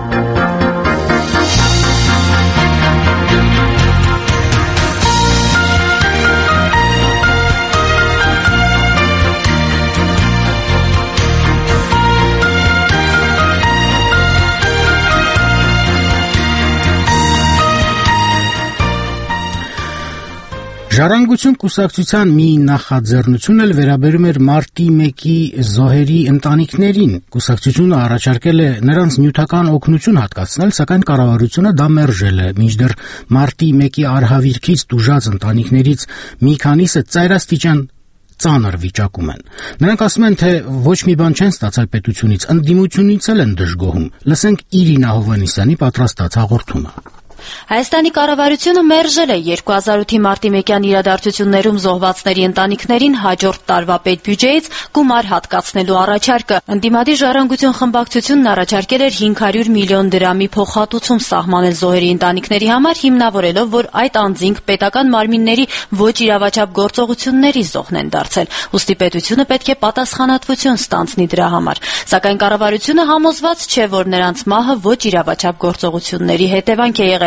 Ժառանգություն կուսակցության մի նախաձեռնություն էլ վերաբերում էր մարտի 1-ի զոհերի ընտանիքներին։ Կուսակցությունը առաջարկել է նրանց նյութական օգնություն հատկացնել, սակայն կառավարությունը դա մերժել է, մինչդեռ մարտի 1-ի արհավիրքից տուժած ընտանիքներից մի քանիսը ծայրաստիճան ծանր վիճակում են։ Նրանք ասում են, թե ոչ մի բան չեն ստացել պետությունից, ընդդիմությունից էլ են դժգոհում։ Լսենք Իրինա Հովանեսյանի պատրաստած հաղորդումը։ Հայաստանի կառավարությունը մերժել է 2008-ի մարտի 1-յան իրադարձություններում զոհվածների ընտանիքներին հաջորդ տարվա պետբյուջեից գումար հատկացնելու առաջարկը։ Ընդդիմադիր ժառանգություն խմբակցությունն առաջարկել էր 500 միլիոն դրամի փոխհատուցում սահմանել զոհերի ընտանիքների համար, հիմնավորելով, որ այդ անձինք պետական մարմինների ոչ իրավաչափ գործողությունների զոհն են դարձել, ուստի պետությունը պետք է պատասխանատվություն ստանձնի դրա համար։ Սակայն կառավարությունը համոզված չէ, որ նրանց մահը ոչ իրավաչափ գործողությունների հետևանք է եղել։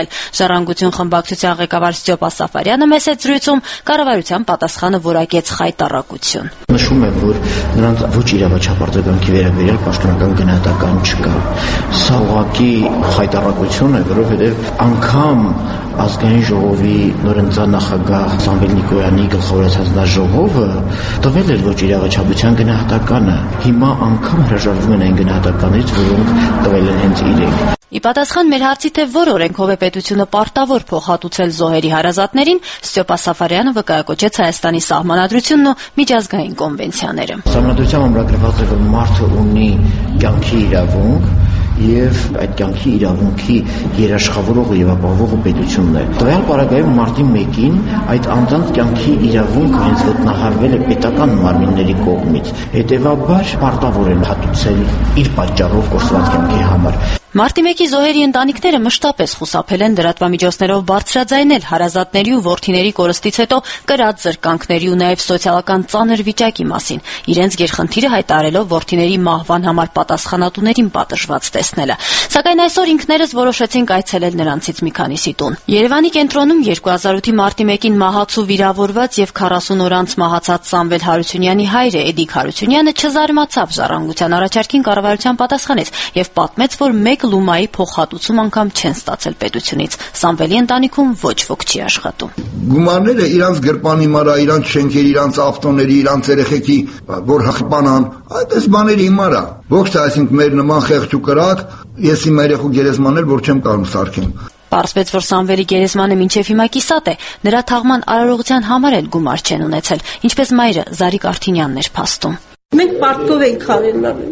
կազմել։ Ժառանգություն խմբակցության ղեկավար Ստյոպա Սաֆարյանը մեծ զրույցում կառավարության պատասխանը որակեց խայտառակություն։ Նշում է, որ նրանց ոչ իրավաչափ արձագանքի վերաբերյալ պաշտոնական գնահատական չկա։ Սա ուղղակի խայտառակություն է, որովհետև անգամ ազգային ժողովի նորընծա նախագահ Սամվել Նիկոյանի գլխավորած հանձնաժողովը տվել էր ոչ իրավաչափության գնահատականը։ Հիմա անգամ հրաժարվում են այն գնահատականներից, որոնք տվել են հենց իրենք։ Ի պատասխան մեր հարցի, թե որ օրենքով է պետությունը պարտավոր փոխհատուցել զոհերի հարազատներին, Ստյոպա Սաֆարյանը վկայակոչեց Հայաստանի սահմանադրությունն ու միջազգային կոնվենցիաները։ Սահմանադրությամբ ամրագրված է, որ մարդը ունի կյանքի իրավունք եւ այդ կյանքի իրավունքի երաշխավորողը եւ ապահովողը պետությունն է։ Տվյալ պարագայում մարտի 1-ին այդ անձանց կյանքի իրավունքը հենց ոտնահարվել է պետական մարմինների կողմից։ Հետևաբար պարտավոր են հատուցել իր պատճառով կորսված կյանքի համար։ Մարտի 1-ի զոհերի ընտանիքները մշտապես խուսափել են լրատվամիջոցներով բարձրաձայնել հարազատների ու որդիների կորստից հետո կրած զրկանքների ու նաև սոցիալական ծանր վիճակի մասին, իրենց գերխնդիրը հայտարարելով որդիների մահվան համար պատասխանատուներին պատժված տեսնելը։ Սակայն այսօր ինքներս որոշեցինք այցելել նրանցից մի քանիսի տուն։ Երևանի կենտրոնում 2008-ի մարտի 1-ին մահացու վիրավորված եւ 40 օր անց մահացած Սամվել Հարությունյանի հայրը Էդիկ Հարությունյանը չզարմացավ ժառանգության առաջարկին կառավարության պատասխանեց եւ պատմեց, որ լումայի փոխհատուցում անգամ չեն ստացել պետությունից։ Սամվելի ընտանիքում ոչ ոք չի աշխատում։ Գումարները իրանց գրպանի մարա, իրանց շենքերի, իրանց ավտոների, իրանց երեխեքի, որ հղպանան, այդպես բաների հիմարա։ Ոչ թե այսինքն մեր նման խեղճ ու կրակ, ես իմ երեխու գերեզմանել, որ չեմ կարող սարքեմ։ Պարզվեց, որ Սամվելի գերեզմանը մինչև հիմա կիսատ է, նրա թաղման արարողության համար էլ գումար չեն ունեցել, ինչպես մայրը Զարիկ Արթինյանն էր փաստում։ Մենք պարտքով ենք արել։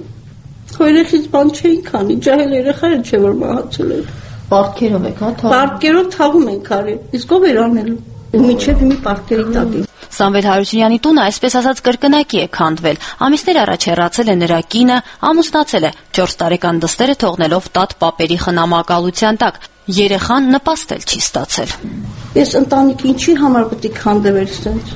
Երեխից բան չէինք անի, ջահել երեխայը չէ որ մահացել էր։ Պարտքերով եք, հա, թաղում։ Պարտքերով թաղում ենք արել։ Իսկ ով էր անելու։ Մինչև մի պարտքերի տակ է։ Սամվել Հարությունյանի տունը այսպես ասած կրկնակի է քանդվել։ Ամիսներ առաջ հեռացել է նրա կինը, ամուսնացել է, 4 տարեկան դստերը թողնելով տատ պապերի խնամակալության տակ։ Երեխան նպաստել չի ստացել։ Ես ընտանիք ինչի համար պետք է քանդվեր սենց։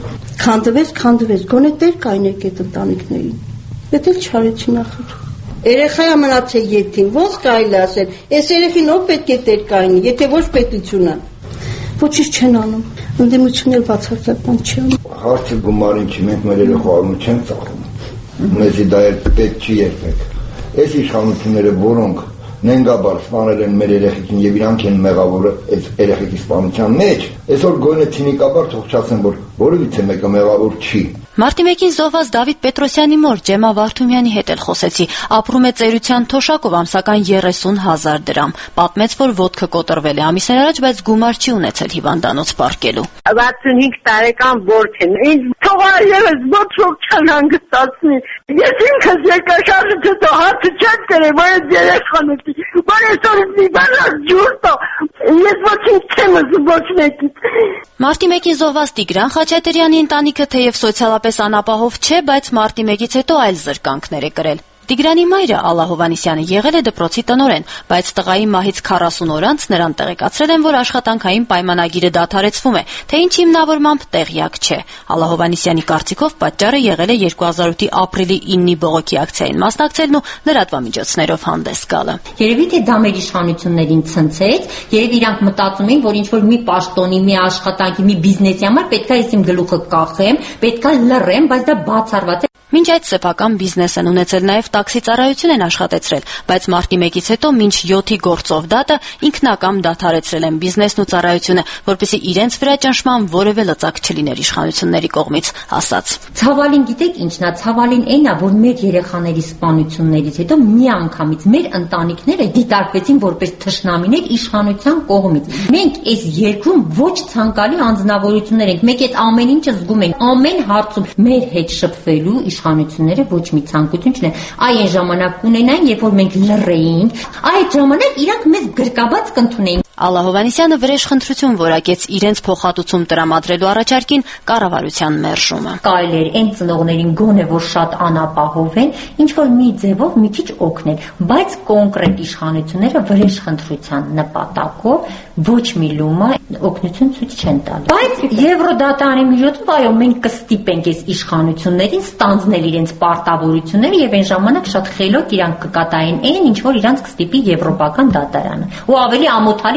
Քանդվեց, գոնե տեր կայնեք այդ ընտանիքներին։ Դա էլ չարեցի նախր։ Երեխայը մնացել եթին, ոնց կարելի ասել, այս երեխին ով պետք է տեր կայնի, եթե ոչ պետությունը։ Ոչինչ չեն անում, ընդդիմությունն էլ բացարձակ բան չի անում։ Հարցը գումարին չի, մենք մեր երեխաներին չենք ծախում։ Մեզի դա էլ պետք չի երբեք։ Այս իշխանությունները, որոնք նենգաբար սպանել են մեր երեխեքին եւ իրանք են մեղավորը այս երեխեքի սպանության մեջ, այսօր գոնե ցինիկաբար թող չասեն, որ որևիցե մեկը մեղավոր չի։ Մարտի 1-ին զոհված Դավիթ Պետրոսյանի մոր Ջեմա Վարդումյանի հետ էլ խոսեցի։ Ապրում է ծերության թոշակով, ամսական 30,000 դրամ։ Պատմեց, որ ոտքը կոտրվել է ամիսներ առաջ, բայց գումար չի ունեցել հիվանդանոց պարկելու։ 65 տարեկան ворք են։ Ինձ թողա եւս ոչ ոք չեն հանգստացնի։ Ես ինքս երկաշարժը հետո հացը չեմ կրել, որ երեխան ուտի։ Որ այսօր մի բան ջուր տա։ Ես ոչինչ չեմ ուզում ոչ մեկից։ Մարտի 1-ին զոհված Տիգրան Խաչատրյանի ընտանիքը թեև սոցիալապես անապահով չէ, բայց մարտի 1-ից հետո այլ զրկանքներ է կրել։ Տիգրանի մայրը Ալլա Հովհաննիսյանը եղել է դպրոցի տնօրեն, բայց տղայի մահից 40 օր անց նրան տեղեկացրել են, որ աշխատանքային պայմանագիրը դադարեցվում է, թե ինչ հիմնավորմամբ տեղյակ չէ։ Ալլա Հովհաննիսյանի կարծիքով պատճառը եղել է 2008-ի ապրիլի 9-ի բողոքի ակցիային մասնակցելն ու լրատվամիջոցներով հանդես գալը։ Երևի թե դա մեր իշխանություններին ցնցեց, երևի իրանք մտածում էին, որ ինչ որ մի պաշտոնի, մի աշխատանքի, մի բիզնեսի համար պետքա ես իմ գլուխը կախեմ, պետքա լռեմ, բայց դա բացառված է։ Մինչ այդ սեփական բիզնես են ունեցել, նաև տաքսի ծառայություն են աշխատեցրել, բայց մարտի 1-ից հետո մինչ 7-ի գործով դատը ինքնակամ դադարեցրել են բիզնեսն ու ծառայությունը, որպեսզի իրենց վրա ճնշման որևէ լծակ չլիներ իշխանությունների կողմից, ասաց։ Ցավալին գիտեք ինչն է, ցավալին այն է, որ մեր երեխաների սպանություններից հետո միանգամից մեր ընտանիքները դիտարկվեցին որպես թշնամիներ իշխանության կողմից։ Մենք այս երկրում ոչ ցանկալի անձնավորություններ ենք, մեկ այդ ամեն ինչը զգում ենք, ամեն հարցում մեր հետ շփվելու իշխանությունները ոչ մի ցանկություն չունեն։ Այն ժամանակ ունենային, երբ որ մենք լռեինք, այդ ժամանակ իրանք մեզ գրկաբաց կընդունեին։ Ալլա Հովհաննիսյանը վրեժխնդրություն որակեց իրենց փոխհատուցում տրամադրելու առաջարկին կառավարության մերժումը։ Կարելի էր այն ծնողներին գոնե որ շատ անապահով են, ինչ որ մի ձևով մի քիչ օգնել, բայց կոնկրետ իշխանությունները վրեժխնդրության նպատակով ոչ մի լումա օգնություն ցույց չեն տալի։ Բայց Եվրոդատանի միջոցով այո, մենք կստիպենք այս իշխանություններին ստանձնել իրենց պարտավորությունները եւ այն ժամանակ շատ խելոք իրանք կկատային այն, ինչ որ իրանք կստիպի եվրոպական դատարանը։ Ու ավելի ամոթալի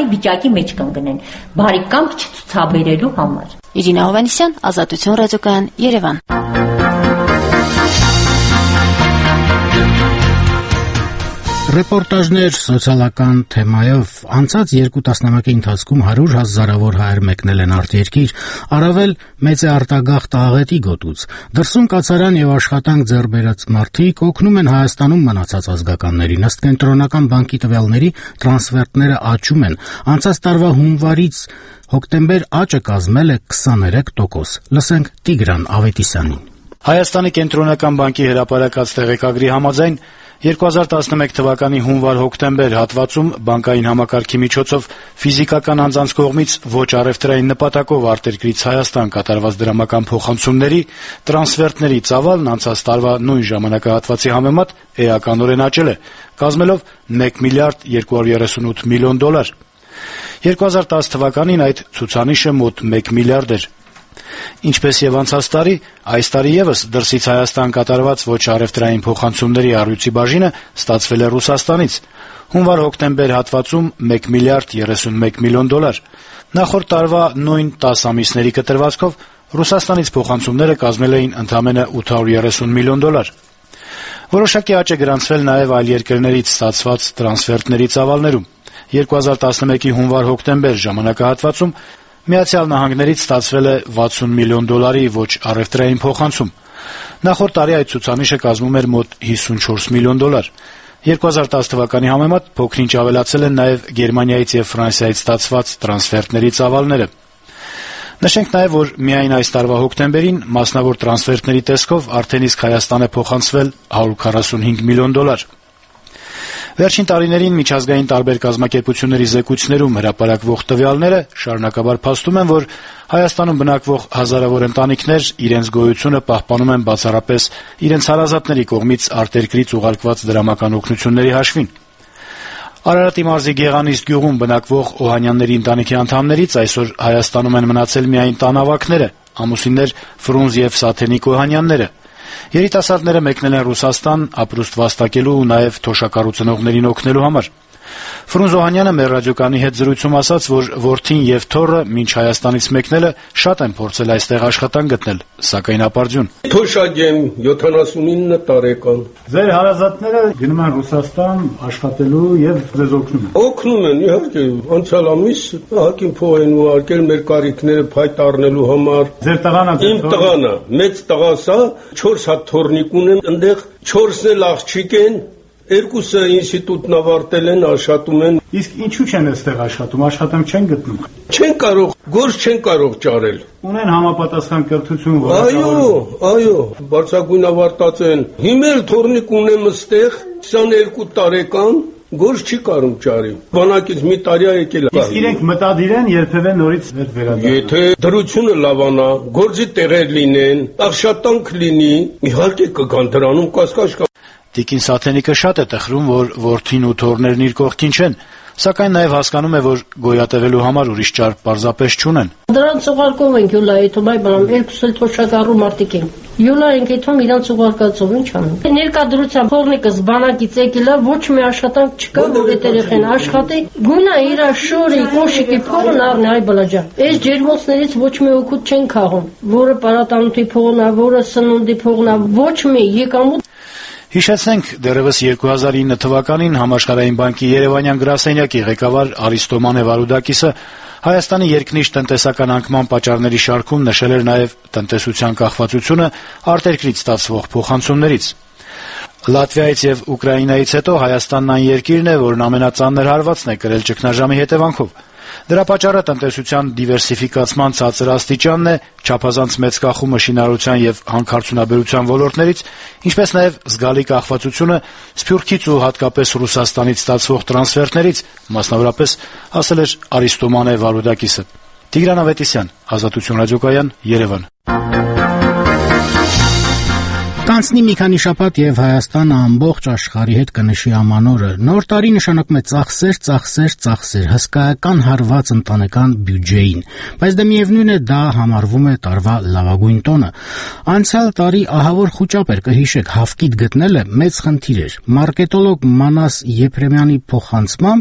վիճակի մեջ կընկնեն, բարի կամք չցուցաբերելու համար։ Իրինա Հովանեսյան, Ազատություն ռադիոկայան, Երևան։ Ռեպորտաժներ սոցիալական թեմայով անցած 2 տասնամյակի ընթացքում 100,000-ավոր հայեր մեկնել են արտերկիր, առավել մեծ է արտագաղթ աղետի գոտուց։ Դրսում կացարան եւ աշխատանք ձեռք բերած մարդիկ օգնում են Հայաստանում մնացած ազգականներին։ Ըստ Կենտրոնական բանկի տվյալների տրանսֆերտները աճում են։ Անցած տարվա հունվարից հոկտեմբեր աճը կազմել է 23%։ Լսենք Տիգրան Ավետիսյանին։ Հայաստանի Կենտրոնական բանկի հրապարակած տեղեկագրի համաձայն 2011 թվականի հունվար-հոկտեմբեր հատվածում բանկային համակարգի միջոցով ֆիզիկական անձանց կողմից ոչ առևտրային նպատակով արտերկրից Հայաստան կատարված դրամական փոխանցումների տրանսֆերտների ծավալն անցած տարվա նույն ժամանակահատվածի համեմատ էականորեն աճել է, կազմելով 1 միլիարդ 238 միլիոն դոլար։ 2010 թվականին այդ ցուցանիշը մոտ 1 միլիարդ էր։ Ինչպես եւ անցած տարի, այս տարի եւս դրսից Հայաստան կատարված ոչ առևտրային փոխանցումների առյուծի բաժինը ստացվել է Ռուսաստանից։ Հունվար-հոկտեմբեր հատվածում 1 միլիարդ 31 միլիոն դոլար։ Նախորդ տարվա նույն 10 ամիսների կտրվածքով Ռուսաստանից փոխանցումները կազմել էին ընդամենը 830 միլիոն դոլար։ Որոշակի աճ է գրանցվել նաեւ այլ երկրներից ստացված տրանսֆերտների ծավալներում։ 2011-ի հունվար-հոկտեմբեր ժամանակահատվածում Միացյալ Նահանգներից ստացվել է 60 միլիոն դոլարի ոչ առևտրային փոխանցում։ Նախորդ տարի այդ ցուցանիշը կազմում էր մոտ 54 միլիոն դոլար։ 2010 թվականի համեմատ փոքրինչ ավելացել են նաև Գերմանիայից եւ Ֆրանսիայից ստացված տրանսֆերտների ծավալները։ Նշենք նաև, որ միայն այս տարվա հոկտեմբերին մասնավոր տրանսֆերտների տեսքով արդեն իսկ Հայաստան է փոխանցվել 145 միլիոն դոլար։ Վերջին տարիներին միջազգային տարբեր կազմակերպությունների զեկույցներում հրապարակվող տվյալները շարունակաբար փաստում են, որ Հայաստանում բնակվող հազարավոր ընտանիքներ իրենց գոյությունը պահպանում են բացառապես իրենց հարազատների կողմից արտերկրից ուղարկված դրամական օգնությունների հաշվին։ Արարատի մարզի Գեղանիստ գյուղում բնակվող Օհանյանների ընտանիքի անդամներից այսօր Հայաստանում են մնացել միայն տանավակները, ամուսիններ Ֆրունզ եւ Սաթենիկ Օհանյանները։ Երիտասարդները մեկնել են Ռուսաստան ապրուստ վաստակելու ու նաև թոշակառուցողներին օգնելու համար։ Ֆրունզ Օհանյանը մեր ռադիոկայանի հետ զրույցում ասաց, որ որդին եւ թոռը մինչ Հայաստանից մեկնելը շատ են փորձել այստեղ աշխատանք գտնել, սակայն ապարդյուն։ Թոշակ եմ 79 տարեկան։ Ձեր հարազատները գնում են Ռուսաստան աշխատելու եւ ձեզ օգնում են։ Օգնում են, իհարկե, անցյալ ամիս հակին փող են ուղարկել մեր կարիքները փայտ առնելու համար։ Ձեր տղան է։ Իմ տղան է, մեծ տղաս է, 4 հատ թորնիկ ունեն, այնտեղ 4-ն էլ աղջիկ են։ Երկուսը ինստիտուտն ավարտել են, աշխատում են։ Իսկ ինչու չեն այստեղ աշխատում, աշխատանք չեն գտնում։ Չեն կարող, գործ չեն կարող ճարել։ Ունեն համապատասխան կրթություն, Այո, բարձրագույն ավարտած են։ Հիմա էլ թորնիկ ունեմ այստեղ, 22 տարեկան, գործ չի կարող ճարի։ Բանակից մի տարի եկել է։ Իսկ իրենք մտադիր են երբևէ նորից վերադառնալ։ Եթե դրությունը լավանա, գործի տեղեր լինեն, աշխատանք լինի, իհարկե կգան դրանում կասկած կա։ Տիկին Սաթենիկը շատ է տխրում, որ որդին ու թոռներն իր կողքին չեն, սակայն նաև հասկանում է, որ գոյատևելու համար ուրիշ ճար պարզապես չունեն։ Դրանց ուղարկում ենք Յուլայի, թոմայ բանամ, երկուս էլ թոշակառու մարդիկ են։ Յուլա ենք այդում իրանց ուղարկածով ինչ անում։ Ներկայդրությամբ փողնիկս բանակից եկել է, ոչ մի աշխատանք չկա, որ այդ երեխեն աշխատի։ Գունա իր շորի, կոշիկի փողն առնի, այ բլաջա։ Այս ջերմոցներից ոչ մի օգուտ չեն քաղում, որը պարատանուտի փողն է, որը սնունդի փողն է, ոչ մի եկամուտ։ Հիշեցնենք, դեռևս 2009 թվականին Համաշխարհային բանկի Երևանյան գրասենյակի ղեկավար Արիստոմանե Վարուդակիսը Հայաստանի երկնիշ տնտեսական անկման պատճառների շարքում նշել էր նաև տնտեսության կախվածությունը արտերկրից ստացվող փոխանցումներից։ Լատվիայից եւ Ուկրաինայից հետո Հայաստանն այն երկիրն է, որն ամենածանր հարվածն է կրել ճգնաժամի հետևանքով։ Դրա պատճառը տնտեսության դիվերսիֆիկացման ցածր աստիճանն է, չափազանց մեծ կախումը շինարարության եւ հանքարդյունաբերության ոլորտներից, ինչպես նաեւ զգալի կախվածությունը Սփյուռքից ու հատկապես Ռուսաստանից ստացվող տրանսֆերտներից, մասնավորապես ասել էր Արիստոմանե Վարուդակիսը։ Տիգրան Ավետիսյան, Ազատություն ռադիոկայան, Երևան։ Կանցնի մի քանի շաբաթ եւ Հայաստանը ամբողջ աշխարհի հետ կնշի ամանորը։ Նոր տարի նշանակում է ծախսեր, հսկայական հարված ընտանեկան բյուջեին, բայց դե միևնույն է դա համարվում է տարվա լավագույն տոնը։ Անցյալ տարի ահավոր խուճապ էր, կհիշեք, հավկիտ գտնելը մեծ խնդիր էր։ Մարկետոլոգ Մանաս Եփրեմյանի փոխանցմամբ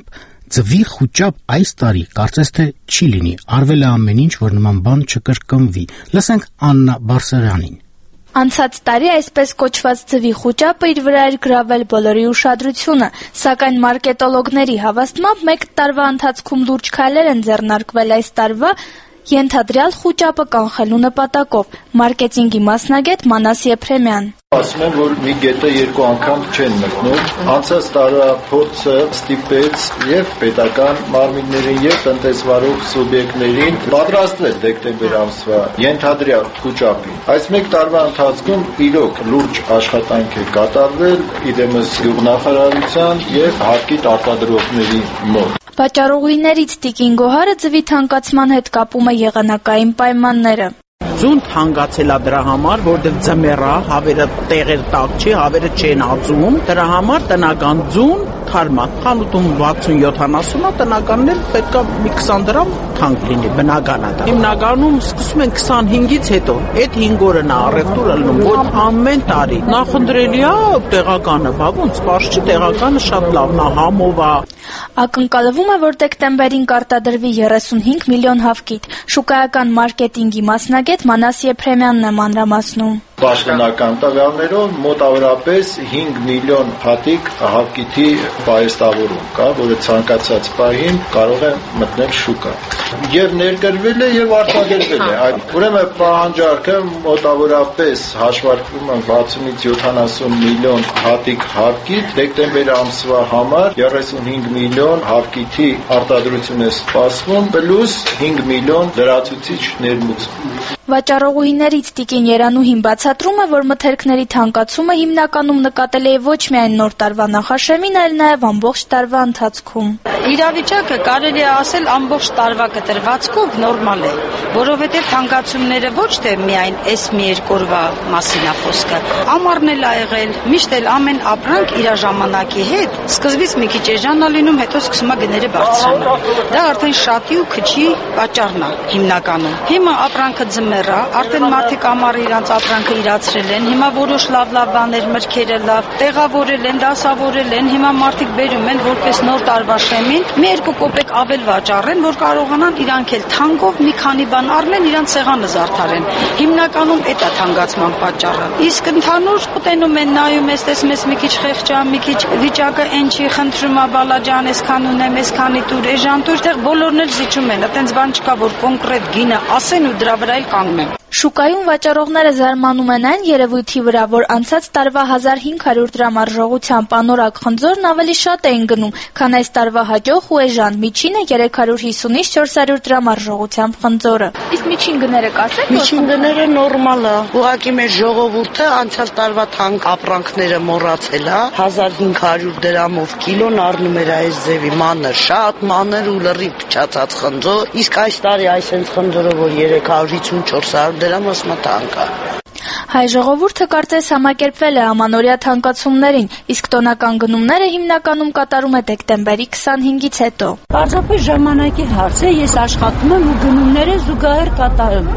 Ձվի խուճապ այս տարի կարծես թե չի լինի, արվել է ամեն ինչ, որ նման բան չկրկնվի։ Լսենք Աննա Բարսեղյանին։ Անցած տարի այսպես կոչված ձվի խուճապը իր վրա էր գրավել բոլորի ուշադրությունը, սակայն մարկետոլոգների հավաստմամբ մեկ տարվա ընթացքում լուրջ քայլեր են ձեռնարկվել այս տարվա ենթադրյալ խուճապը կանխելու նպատակով։ Մարքեթինգի մասնագետ Մանաս Եփրեմյան։ Ասում են, որ մի գետը երկու անգամ չեն մտնում։ Անցած տարվա փորձը ստիպեց եւ պետական մարմիններին եւ տնտեսվարող սուբյեկտներին պատրաստվել դեկտեմբեր ամսվա ենթադրյալ խուճապին։ Այս մեկ տարվա ընթացքում իրոք լուրջ աշխատանք է կատարվել իդեմս գյուղնախարարության եւ հարկիտ արտադրողների մոտ։ Վաճառողիներից Տիկին Գոհարը ձվի թանկացման հետ կապում է եղանակային պայմանները։ Ձուն թանկացել է դրա համար, որտեղ ձմեռա, հավերը տեղեր տակ չի, հավերը չեն ածում, դրա համար տնական ձուն թարմա, խանութում 60-70, տնականն էլ պետք է մի 20 դրամ թանկ լինի, բնական է դա։ Հիմնականում սկսում են 25-ից հետո, այդ 5 օրն է առևտուրը լինում, ոչ ամեն տարի։ Նախընտրելի է տեղականը, բա ոնց, պարզ չի, տեղականը շատ լավն է, համով է։ Ակնկալվում է, որ դեկտեմբերին կարտադրվի 35 միլիոն հավկիթ։ Շուկայական մարքեթինգի մասնագետ Մանաս Եփրեմյանն է մանրամասնում։ Պաշտոնական տվյալներով մոտավորապես 5 միլիոն հատիկ հավկիթի պահեստավորում կա, որը ցանկացած պահին կարող է մտնել շուկա։ Եվ ներկրվել է եւ արտադրվել է։ Ուրեմն պահանջարկը մոտավորապես հաշվարկվում է 60-ից 70 միլիոն հատիկ հավկիթ, դեկտեմբեր ամսվա համար 35 միլիոն հավկիթի արտադրություն է սպասվում, պլյուս 5 միլիոն լրացուցիչ ներմուծում։ Վաճառողուհիներից Տիկին Երանուհին բացատրում է, որ մթերքների թանկացումը հիմնականում նկատել է ոչ միայն նոր տարվա նախաշեմին, այլ նաև ամբողջ տարվա ընթացքում։ Իրավիճակը կարելի է ասել ամբողջ տարվա կտրվածքով նորմալ է, որովհետև թանկացումները ոչ թե միայն այս մի երկու օրվա մասին է խոսքը, ամառն էլ ա եղել, միշտ էլ ամեն ապրանք իր ժամանակի հետ, սկզբից մի քիչ էժան է լինում, հետո սկսում է գները բարձրանալ։ Դա արդեն շատի ու քչի պատճառն է հիմնականում։ Հիմա ապրանքը ձմեռ արդեն մարդիկ ամառը իրանց ապրանքը իրացրել են, հիմա որոշ լավ բաներ, մրգերը լավ, տեղավորել են, դասավորել են, հիմա մարդիկ բերում են որպես նոր տարվա շեմին, մի 2 կոպեկ ավել վաճառեն, որ կարողանան իրանք էլ թանկով մի քանի բան առնեն, իրանց սեղանը զարդարեն։ Հիմնականում այդ է թանկացման պատճառը։ Իսկ ընդհանուր ուտենում են, նայում ես, տեսնում ես մի քիչ խեղճա, մի քիչ վիճակը այն չի, խնդրում է բալաջան, այսքան ունեմ, այսքանի տուր, էժան տուր, այդտեղ բոլորն էլ զիջում են, այտենց բան չկա, որ կոնկրետ գինը ասեն ու դրա վրա էլ կանգնեն։ Շուկայում վաճառողները զարմանում են այն երևույթի վրա, որ անցած տարվա 1500 դրամ արժողությամբ անորակ խնձորն ավելի շատ էին գնում, քան այս տարվա հաջող ու էժան միջինը 350-ից 400 դրամ արժողությամբ խնձորը։ Իսկ միջին գները կասեք, միջին գները նորմալ է։ Ուղղակի մեր ժողովուրդը անցյալ տարվա թանկ ապրանքները մոռացել է, 1500 դրամով կիլոն առնում էր այս ձևի մանր, շատ մանր ու լրիվ փչացած խնձոր, իսկ այս տարի այսենց խնձորը, որ 350-400 դրամ ասма թանկ է։ Հայ ժողովուրդը կարծես համակերպվել է ամանորյա թանկացումներին, իսկ տոնական գնումները հիմնականում կատարում է դեկտեմբերի 25-ից հետո։ Պարզապես ժամանակի հարց է, ես աշխատում եմ ու գնումները զուգահեռ կատարում։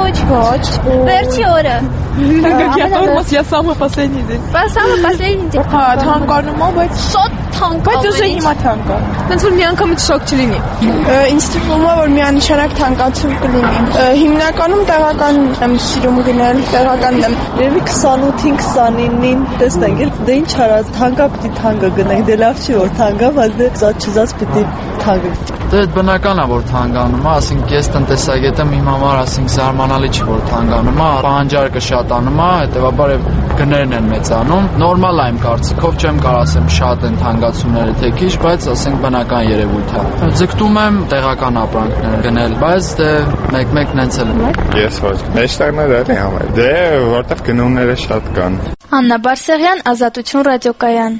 Ոչ, վերջի օրը։ Я самый последний день. Самый последний день։ Հա, թանկանում է, բայց շատ թանկ։ Բայց ուզում հիմա թանկ է։ Ոնց որ մի անգամից շոկ չլինի։ Ինձ թվում է, որ միանշանակ թանկացում կլինի։ Հիմնականում տեղական եմ սիրում գնել, տեղական եմ։ Երևի 28-ին 29-ին տեսնենք, դե ինչ արած, թանկա պիտի թանկը գնենք, դե լավ չի որ թանկա, բայց դե զաց պիտի թանկը։ Դե բնական է որ թանկանում է, ասենք ես տնտեսագետեմ իմ համար ասենք զարմանալի չի որ թանկանում է, պահանջարկը շատանում է, հետեւաբար եւ գներն են մեծանում։ Նորմալ է իմ կարծիքով, չեմ կարող ասեմ շատ են թանկացումները թե քիչ, բայց ասենք բնական երևույթ է։ Ձգտում եմ տեղական ապրանքներ գնել, բայց դե մեկ-մեկ նենց էլ եմ։ Ես ոչ, մեջտեղներ էլի համար։ Դե որտեղ գնումները շատ կան։ Աննա Բարսեղյան, Ազատություն ռադիոկայան։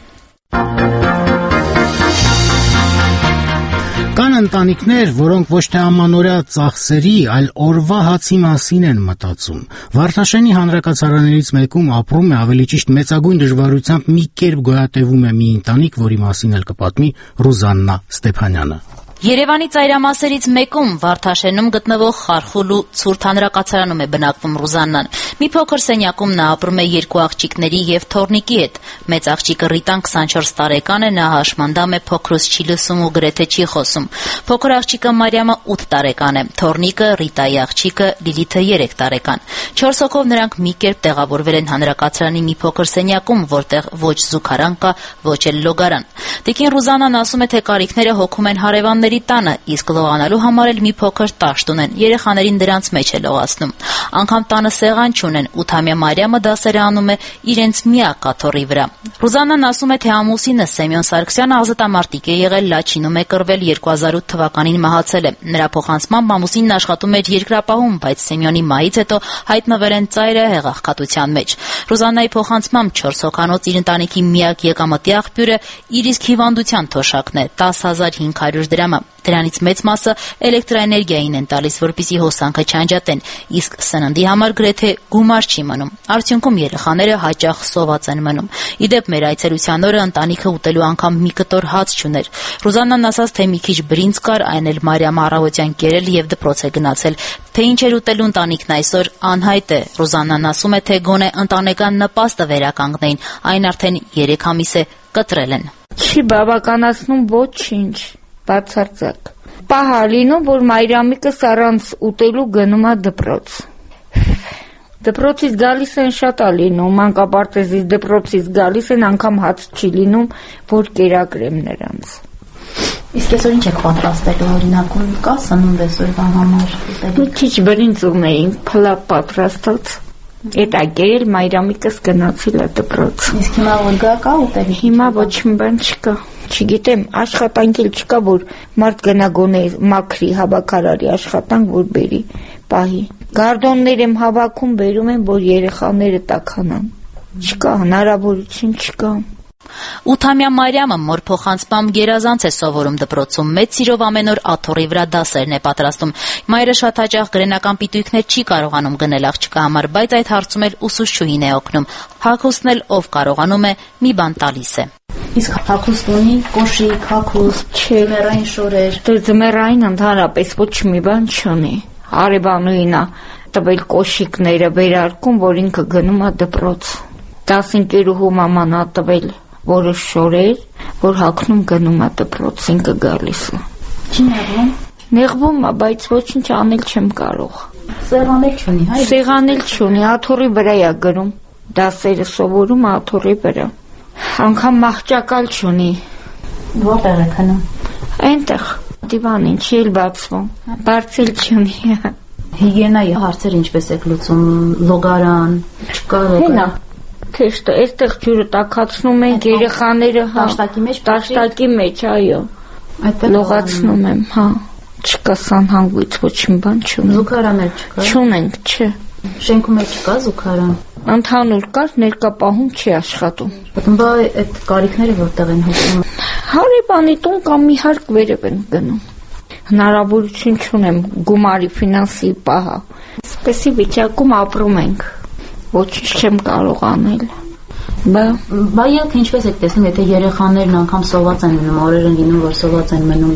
Կան ընտանիքներ, որոնք ոչ թե ամանորյա ծախսերի, այլ օրվա հացի մասին են մտածում։ Վարդաշենի հանրակացարաներից մեկում ապրում է, ավելի ճիշտ մեծագույն դժվարությամբ մի կերպ գոյատևում է մի ընտանիք, որի մասին էլ կպատմի Ռուզաննա Ստեփանյանը։ Երևանի ծայրամասերից մեկում Վարդաշենում գտնվող Խարխուլու ցուրտ հանրակացարանում է բնակվում Ռուզաննան։ Մի փոքր սենյակում նա ապրում է երկու աղջիկների եւ թոռնիկի հետ։ Մեծ աղջիկը Ռիտան 24 տարեկան է, նա հաշմանդամ է, փոքրուց չի լսում ու գրեթե չի խոսում։ Փոքր աղջիկը Մարիամը 8 տարեկան է, թոռնիկը Ռիտայի աղջիկը Լիլիթը 3 տարեկան։ 4 հոգով նրանք մի կերպ տեղավորվել են հանրակացարանի մի փոքր սենյակում, որտեղ ոչ զուգարան կա, ոչ էլ լոգարան։ Տիկին Ռուզաննան ասում է, թե կարիքները հոգում են հարևանների տանը, իսկ լողանալու համար էլ մի փոքր տաշտ ունեն, երեխաներին դրանց մեջ է լողացնում։ Անգամ տանը սեղան չունեն, 8-ամյա Մարիամը դասերը անում է իրենց միակ աթոռի վրա։ Ռուզաննան ասում է, թե ամուսինը Սեմյոն Սարգսյանը ազատամարտիկ է եղել, Լաչինում է կռվել, 2008 թվականին մահացել է։ Նրա փոխանցմամբ ամուսինն աշխատում էր երկրապահում, բայց Սեմյոնի մահից հետո հայտնվել են ծայրահեղ աղքատության մեջ։ Ռուզաննայի փոխանցմամբ 4 հոգանոց իր ընտանիքի միակ եկամտի աղբյուրը իր իսկ հիվանդության թոշակն է՝ 10,500 դրամը։ Դրանից մեծ մասը էլեկտրաէներգիային են տալիս, որպեսզի հոսանքը չանջատեն, իսկ սննդի համար գրեթե գումար չի մնում։ Արդյունքում երեխաները հաճախ սոված են մնում։ Ի դեպ, մեր այցելության օրը ընտանիքը ուտելու անգամ մի կտոր հաց չուներ։ Ռուզաննան ասաց, թե մի քիչ բրինձ կար, այն էլ Մարիամը առավոտյան կերել եւ դպրոց է գնացել։ Թե ինչ էր ուտելու ընտանիքն այսօր անհայտ է։ Ռուզաննան ասում է, թե գոնե ընտանեկան նպաստը վերականգնեին, այն արդեն 3 ամիս է կտրել են։ Չի բավականացնում ոչինչ, բացարձակ։ Պահա լինում, որ Մարիամիկս առանց ուտելու գնում է դպրոց։ Դպրոցից գալիս են շատ է լինում, մանկապարտեզից դպրոցից գալիս են, անգամ հաց չի լինում, որ կերակրեմ նրանց։ Իսկ այսօր ինչ եք պատրաստել, օրինակ, կա սնունդ այսօրվա համար։ Մի քիչ բրինձ ունեինք, փլապ պատրաստած։ Էդ ակերել Մարիամիկս գնացել է դպրոց։ Իսկ հիմա որ գա կա ուտելի։ Հիմա ոչ մի բան չկա։ Չգիտեմ, աշխատանք էլ չկա, որ մարդ գնա գոնե մաքրի հավաքարարի աշխատանք, որ բերի, պահի։ Գարդոններ եմ հավաքում, բերում եմ, որ երեխաները տաքանան։ Չկա, հնարավորություն չկա։ 8-ամյա Մարիամը մոր փոխանցմամբ գերազանց է սովորում դպրոցում, մեծ սիրով ամեն օր աթոռի վրա դասերն է պատրաստում։ Մայրը շատ հաճախ գրենական պիտույքներ չի կարողանում գնել աղջկա համար, բայց այդ հարցում էլ ուսուցչուհին է օգնում։ Հագուստն էլ ով կարողանում է, մի բան տալիս է։ Իսկ հագուստ ունի, կոշիկ, հագուստ, ձմեռային շորեր։ Ձմեռային ընդհանրապես ոչ մի բան չունի։ Արևանուին է տվել կոշիկները վերարկում, որ ինքը գնում է դպրոց։ 15-րուհու մաման է տվել որոշ շորեր, որ հագնում գնում է դպրոց, ինքը գալիս է։ Չի նեղվում։ Նեղվում է, բայց ոչինչ անել չեմ կարող։ Սեղանել չունի, հայ։ Սեղանել չունի, աթոռի վրա է գրում։ Դասերը սովորում է աթոռի վրա։ Անգամ մահճակալ չունի։ Որտեղ է քնում։ Այնտեղ դիվանին չի էլ բացվում։ Բարձել չունի։ Հիգիենայի հարցեր ինչպես եք լուծում, լոգարան, չկա լոգարան։ Թեշտը, այստեղ ջուրը տաքացնում ենք, երեխաները, հա, տաշտակի մեջ, այո, լողացնում եմ, հա, չկա սանհանգույց, ոչ մի բան չունենք։ Զուգարան էլ չկա։ Չունենք, չէ։ Շենքում էլ չկա զուգարան։ Ընդհանուր կար, ներկա պահում չի աշխատում։ Բա այդ կարիքները որտեղ են հոգում։ Հարևանի տուն կամ մի հարկ վերև են գնում։ Հնարավորություն չունեմ գումարի ֆինանսի պահա։ Այսպեսի վիճակում ապրում ենք։ Ոչինչ չեմ կարող անել։ Բա ելք ինչպես եք տեսնում, եթե երեխաներն անգամ սոված են մնում, օրեր են լինում, որ սոված են մնում։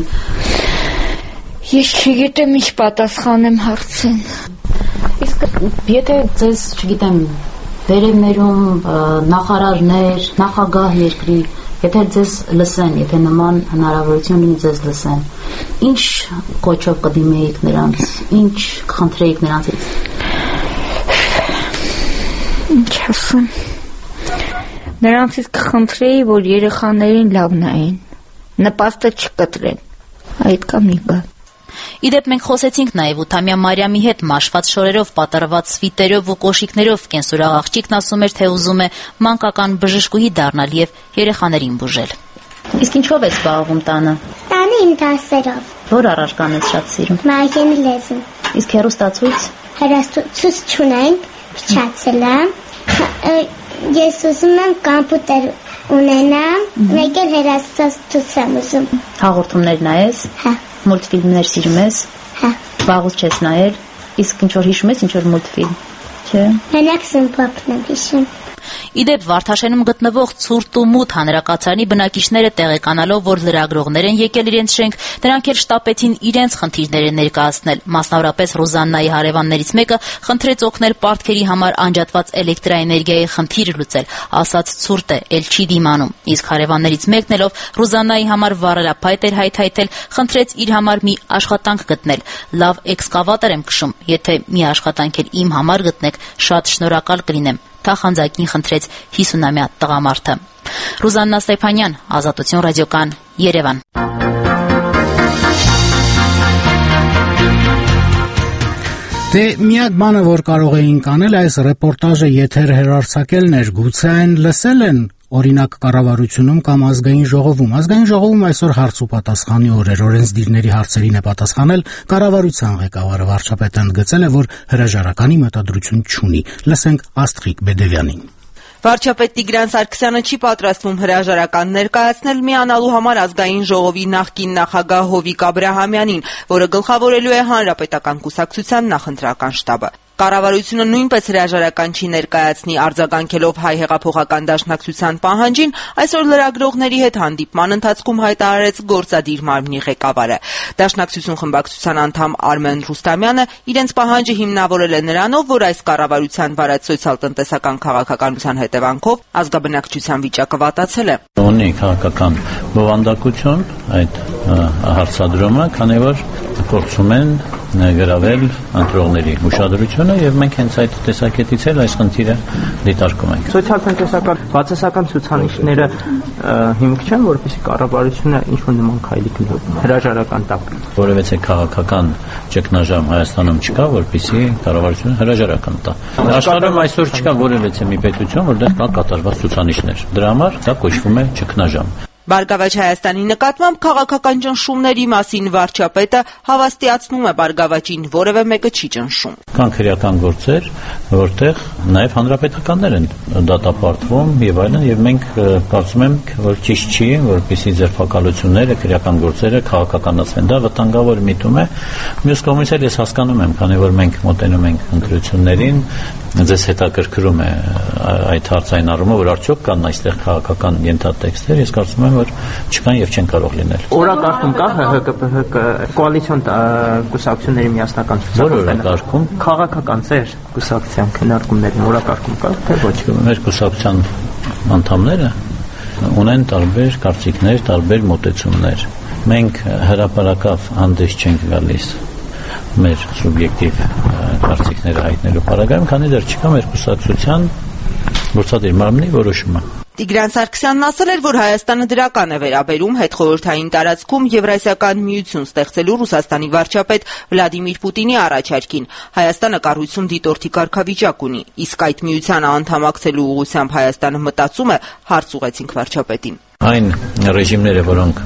Ես չգիտեմ ինչ պատասխանեմ հարցին։ Իսկ եթե ձեզ, չգիտեմ, վերևներում նախարարներ, նախագահ երկրի, եթե ձեզ լսեն, եթե նման հնարավորություն լինի ձեզ լսեն, ինչ կոչով կդիմեիք նրանց, ինչ կխնդրեիք նրանցից։ Ինչ ասեմ։ Նրանցից կխնդրեի, որ երեխաներին լավ նայեն, նպաստը չկտրեն, այդ կա մի բան։ Իդեպ մենք խոսեցինք նաև 8-ամյա Մարիամի հետ, մաշված շորերով, պատառված սվիտերով ու կոշիկներով, կենսուրաղ աղջիկն ասում էր, թե ուզում է մանկական բժշկուհի դառնալ եւ երեխաներին բուժել։ Իսկ ինչով ես զբաղվում տանը։ Տանը իմ դասերով։ Որ առարկան ես շատ սիրում։ Մայրենի լեզուն։ Իսկ հեռուստացույց։ Հեռուստացույց չունենք, փչացել եմ։ Ես ուզում եմ կոմպյուտեր ունենամ, մեկ էլ հեռուստացույց եմ ուզում։ Հաղորդումներ նայես։ Հա։ Մուլտֆիլմներ սիրում ես։ Հա։ Վաղուց չես նայել։ Իսկ ինչ որ հիշում ես, ինչ որ մուլտֆիլմ, չէ։ Մենակ Սմբապն եմ հիշում։ Իդեպ Վարդաշենում գտնվող ցուրտ ու մութ հանրակացարանի բնակիչները տեղեկանալով, որ լրագրողներ են եկել իրենց շենք, նրանք էլ շտապեցին իրենց խնդիրները ներկայացնել։ Մասնավորապես Ռուզաննայի հարևաններից մեկը խնդրեց օգնել պարտքերի համար անջատված էլեկտրաէներգիայի խնդիրը լուծել, ասաց ցուրտ է, ել չի դիմանում։ Իսկ հարևաններից մեկն ելով Ռուզաննայի համար վառելափայտ էր հայթայթել, խնդրեց իր համար մի աշխատանք գտնել։ Լավ էքսկավատոր եմ քշում, եթե մի աշխատանք էլ իմ համար գտնեք, շատ շնորհակալ կլինեմ, թախանձակին խնդրեց 50-ամյա տղամարդը։ Ռուզաննա Ստեփանյան, Ազատություն ռադիոկան, Երևան։ Դե միակ բանը, որ կարող էին կանել, այս ռեպորտաժը եթեր հեռարձակելն էր, գուցե այն լսել են, օրինակ կառավարությունում կամ ազգային ժողովում։ Ազգային ժողովում այսօր հարց ու պատասխանի օր էր, օրենսդիրների հարցերին է պատասխանել կառավարության ղեկավարը վարչապետը ընդգծել է, որ հրաժարականի մտադրություն չունի։ Լսենք Աստղիկ Բեդևյանին։ Վարչապետ Տիգրան Սարգսյանը չի պատրաստվում հրաժարական ներկայացնել միանալու համար ազգային ժողովի նախկին նախագահ Հովիկ Աբրահամյանին, որը գլխավորելու է Հանրապետական կուսակցության նախընտրական շտաբը։ Կառավարությունը նույնպես հրաժարական չի ներկայացնի, արձագանքելով Հայ հեղափոխական դաշնակցության պահանջին, այսօր լրագրողների հետ հանդիպման ընթացքում հայտարարեց գործադիր մարմնի ղեկավարը։ Դաշնակցություն խմբակցության անդամ Արմեն Ռուստամյանը իրենց պահանջը հիմնավորել է նրանով, որ այս կառավարության վարած սոցիալ-տնտեսական քաղաքականության հետևանքով ազգաբնակչության վիճակը վատացել է։ Ունի քաղաքական բովանդակություն այդ հարցադրումը, քանի որ փորձում են գրավել ընտրողների ուշադրությունը եւ մենք հենց այդ տեսակետից էլ այս խնդիրը դիտարկում ենք։ Սոցիալ-տնտեսական բացասական ցուցանիշները հիմք չեն, որովհետեւ կառավարությունը ինչ-որ նման քայլի կնի հրաժարական տակ։ Որևէ քաղաքական ճգնաժամ Հայաստանում չկա, որպեսզի կառավարությունը հրաժարական տա։ Աշխարհում այսօր չկա որևէ մի պետություն, որտեղ կա կատարված ցուցանիշներ։ Դրա համար դա կոչվում է ճգնաժամ։ Բարգավաճ Հայաստանի նկատմամբ քաղաքական ճնշումների մասին վարչապետը հավաստիացնում է Բարգավաճին որևէ մեկը չի ճնշում։ Կան քրեական գործեր, որտեղ նաև հանրապետականներ են դատապարտվում եւ այլն, եւ մենք կարծում ենք, որ ճիշտ չի, որպեսզի ձերբակալությունները, քրեական գործերը քաղաքականացվեն։ Դա վտանգավոր միտում է։ Մյուս կողմից էլ ես հասկանում եմ, քանի որ մենք մոտենում ենք ընտրություններին, ձեզ հետաքրքրում է այդ հարցային առումով, որ արդյոք կան այստեղ քաղաքական ենթատեքստեր, ես կարծում եմ, որ չկան եւ չեն կարող լինել։ Օրակարգում կա ՀՀԿ կոալիցիոն կուսակցությունների միասնական օրակարգում քաղաքական ծեր կուսակցության քննարկումների օրակարգում կա, թե ոչ։ Մեր կուսակցության անդամները ունեն տարբեր կարծիքներ, տարբեր մոտեցումներ։ Մենք հրապարակավ հանդես չենք գալիս մեր սուբյեկտիվ կարծիքները հայտնելու պարագայում, քանի դեռ չկա մեր կուսակցության գործադիր մարմնի որոշումը։ Տիգրան Սարգսյանն ասել էր, որ Հայաստանը դրական է վերաբերում հետխորհրդային տարածքում Եվրասիական միություն ստեղծելու Ռուսաստանի վարչապետ Վլադիմիր Պուտինի առաջարկին։ Հայաստանը կառույցում դիտորդի կարգավիճակ ունի, իսկ այդ միությանը անդամակցելու ուղղությամբ Հայաստանը մտածում է, հարց ուղղեցինք վարչապետին։ Այն ռեժիմները, որոնք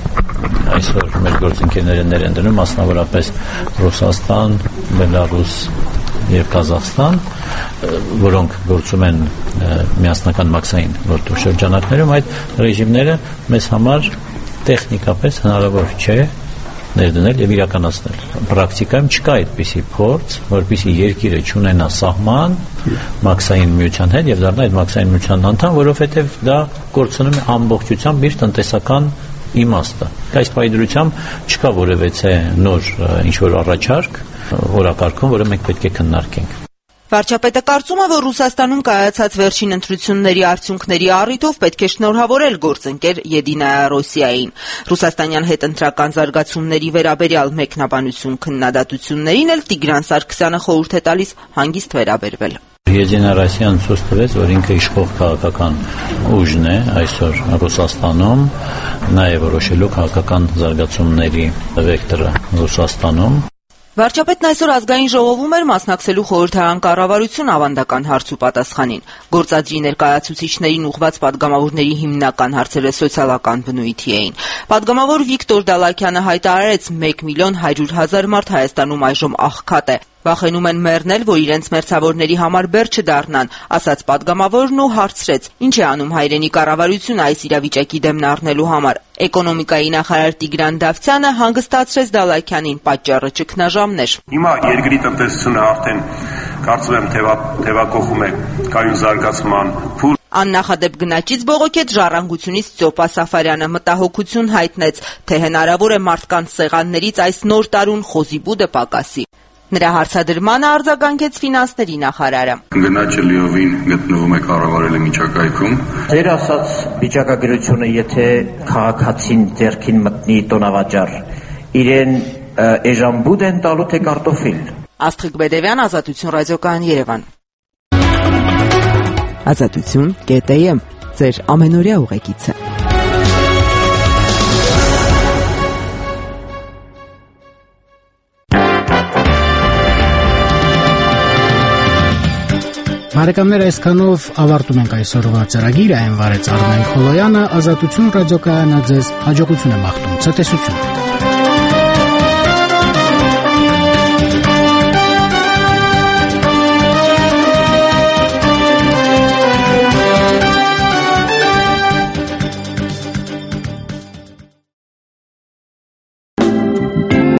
այսօր մեր գործընկերներն են դնում, մասնավորապես Ռուսաստան, Բելարուս եւ Կազախստան, որոնք գործում են միասնական մաքսային ոլորտի շրջանակներում, այդ ռեժիմները մեզ համար տեխնիկապես հնարավոր չէ ներդնել եւ իրականացնել։ Պրակտիկայում չկա այդպիսի փորձ, որպեսզի երկիրը չունենա սահման մաքսային միության հետ եւ դառնա այդ մաքսային միության անդամ, որովհետեւ դա կորցնում է ամբողջությամբ իր տնտեսական իմաստը։ Այս պայմանությամբ չկա որևէ նոր ինչ-որ առաջարկ օրակարգում, որը մենք պետք է քննարկենք։ Վարչապետը կարծում է, որ Ռուսաստանում կայացած վերջին ընտրությունների արդյունքների առիթով պետք է շնորհավորել գործընկեր Եդինայա Ռոսիային։ Ռուսաստանյան հետընտրական զարգացումների վերաբերյալ մեկնաբանություն քննադատություններին էլ Տիգրան Սարգսյանը խորհուրդ է տալիս հանգիստ վերաբերվել։ Եդինա Ռոսիան ցույց տվեց, որ ինքը իշխող քաղաքական ուժն է այսօր Ռուսաստանում, նաև որոշելու քաղաքական զարգացումների վեկտորը Ռուսաստանում։ Վարչապետն այսօր ազգային ժողովում էր մասնակցելու խորհրդարան կառավարություն ավանդական հարց ու պատասխանին։ Գործադրի ներկայացուցիչներին ուղղված падգամավորների հիմնական հարցերը սոցիալական բնույթի էին։ Падգամավոր Վիկտոր Դալաքյանը հայտարարեց 1.100.000 մարդ Հայաստանում այժմ աղքատ է։ Վախենում են մեռնել, որ իրենց մերձավորների համար բեռ չդառնան, ասաց падգամավորն ու հարցրեց. ինչ է անում հայրենի կառավարությունը այս իրավիճակի դեմն առնելու համար։ Էկոնոմիկայի նախարար Տիգրան Դավթյանը հանգստացրեց Դալաքյանին, պատճառը ճգնաժամն էր։ Հիմա երկրի տնտեսությունը արդեն Կարծում եմ թևակողում է կայուն զարգացման փուլ։ Աննախադեպ գնաճից բողոքեց Ժառանգությունից Ծոպա Սաֆարյանը, մտահոգություն հայտնեց, թե հնարավոր է մարդկանց սեղաններից այս նոր տարուն խոզիբուդը պակասի։ Նրա հարցադրմանը արձագանքեց ֆինանսների նախարարը։ Գնաճը լիովին գտնվում է կառավարելի միջակայքում։ Ձեր ասած վիճակագրությունը, եթե քաղաքացին ձեռքին մտնի տոնավաճառ, իրեն էժան են տալու թե կարտոֆիլ։ Աստղիկ Բեդևյան, Ազատություն ռադիոկայան, Երևան։ Ազատություն.am ձեր ամենօրյա ուղեկիցը։ Բարեկամներ, այսքանով ավարտում ենք այսօրվա ծրագիրը, այն վարեց Արմեն Խոլոյանը, Ազատություն ռադիոկայանը ձեզ հաջողություն է մաղթում, ցտեսություն։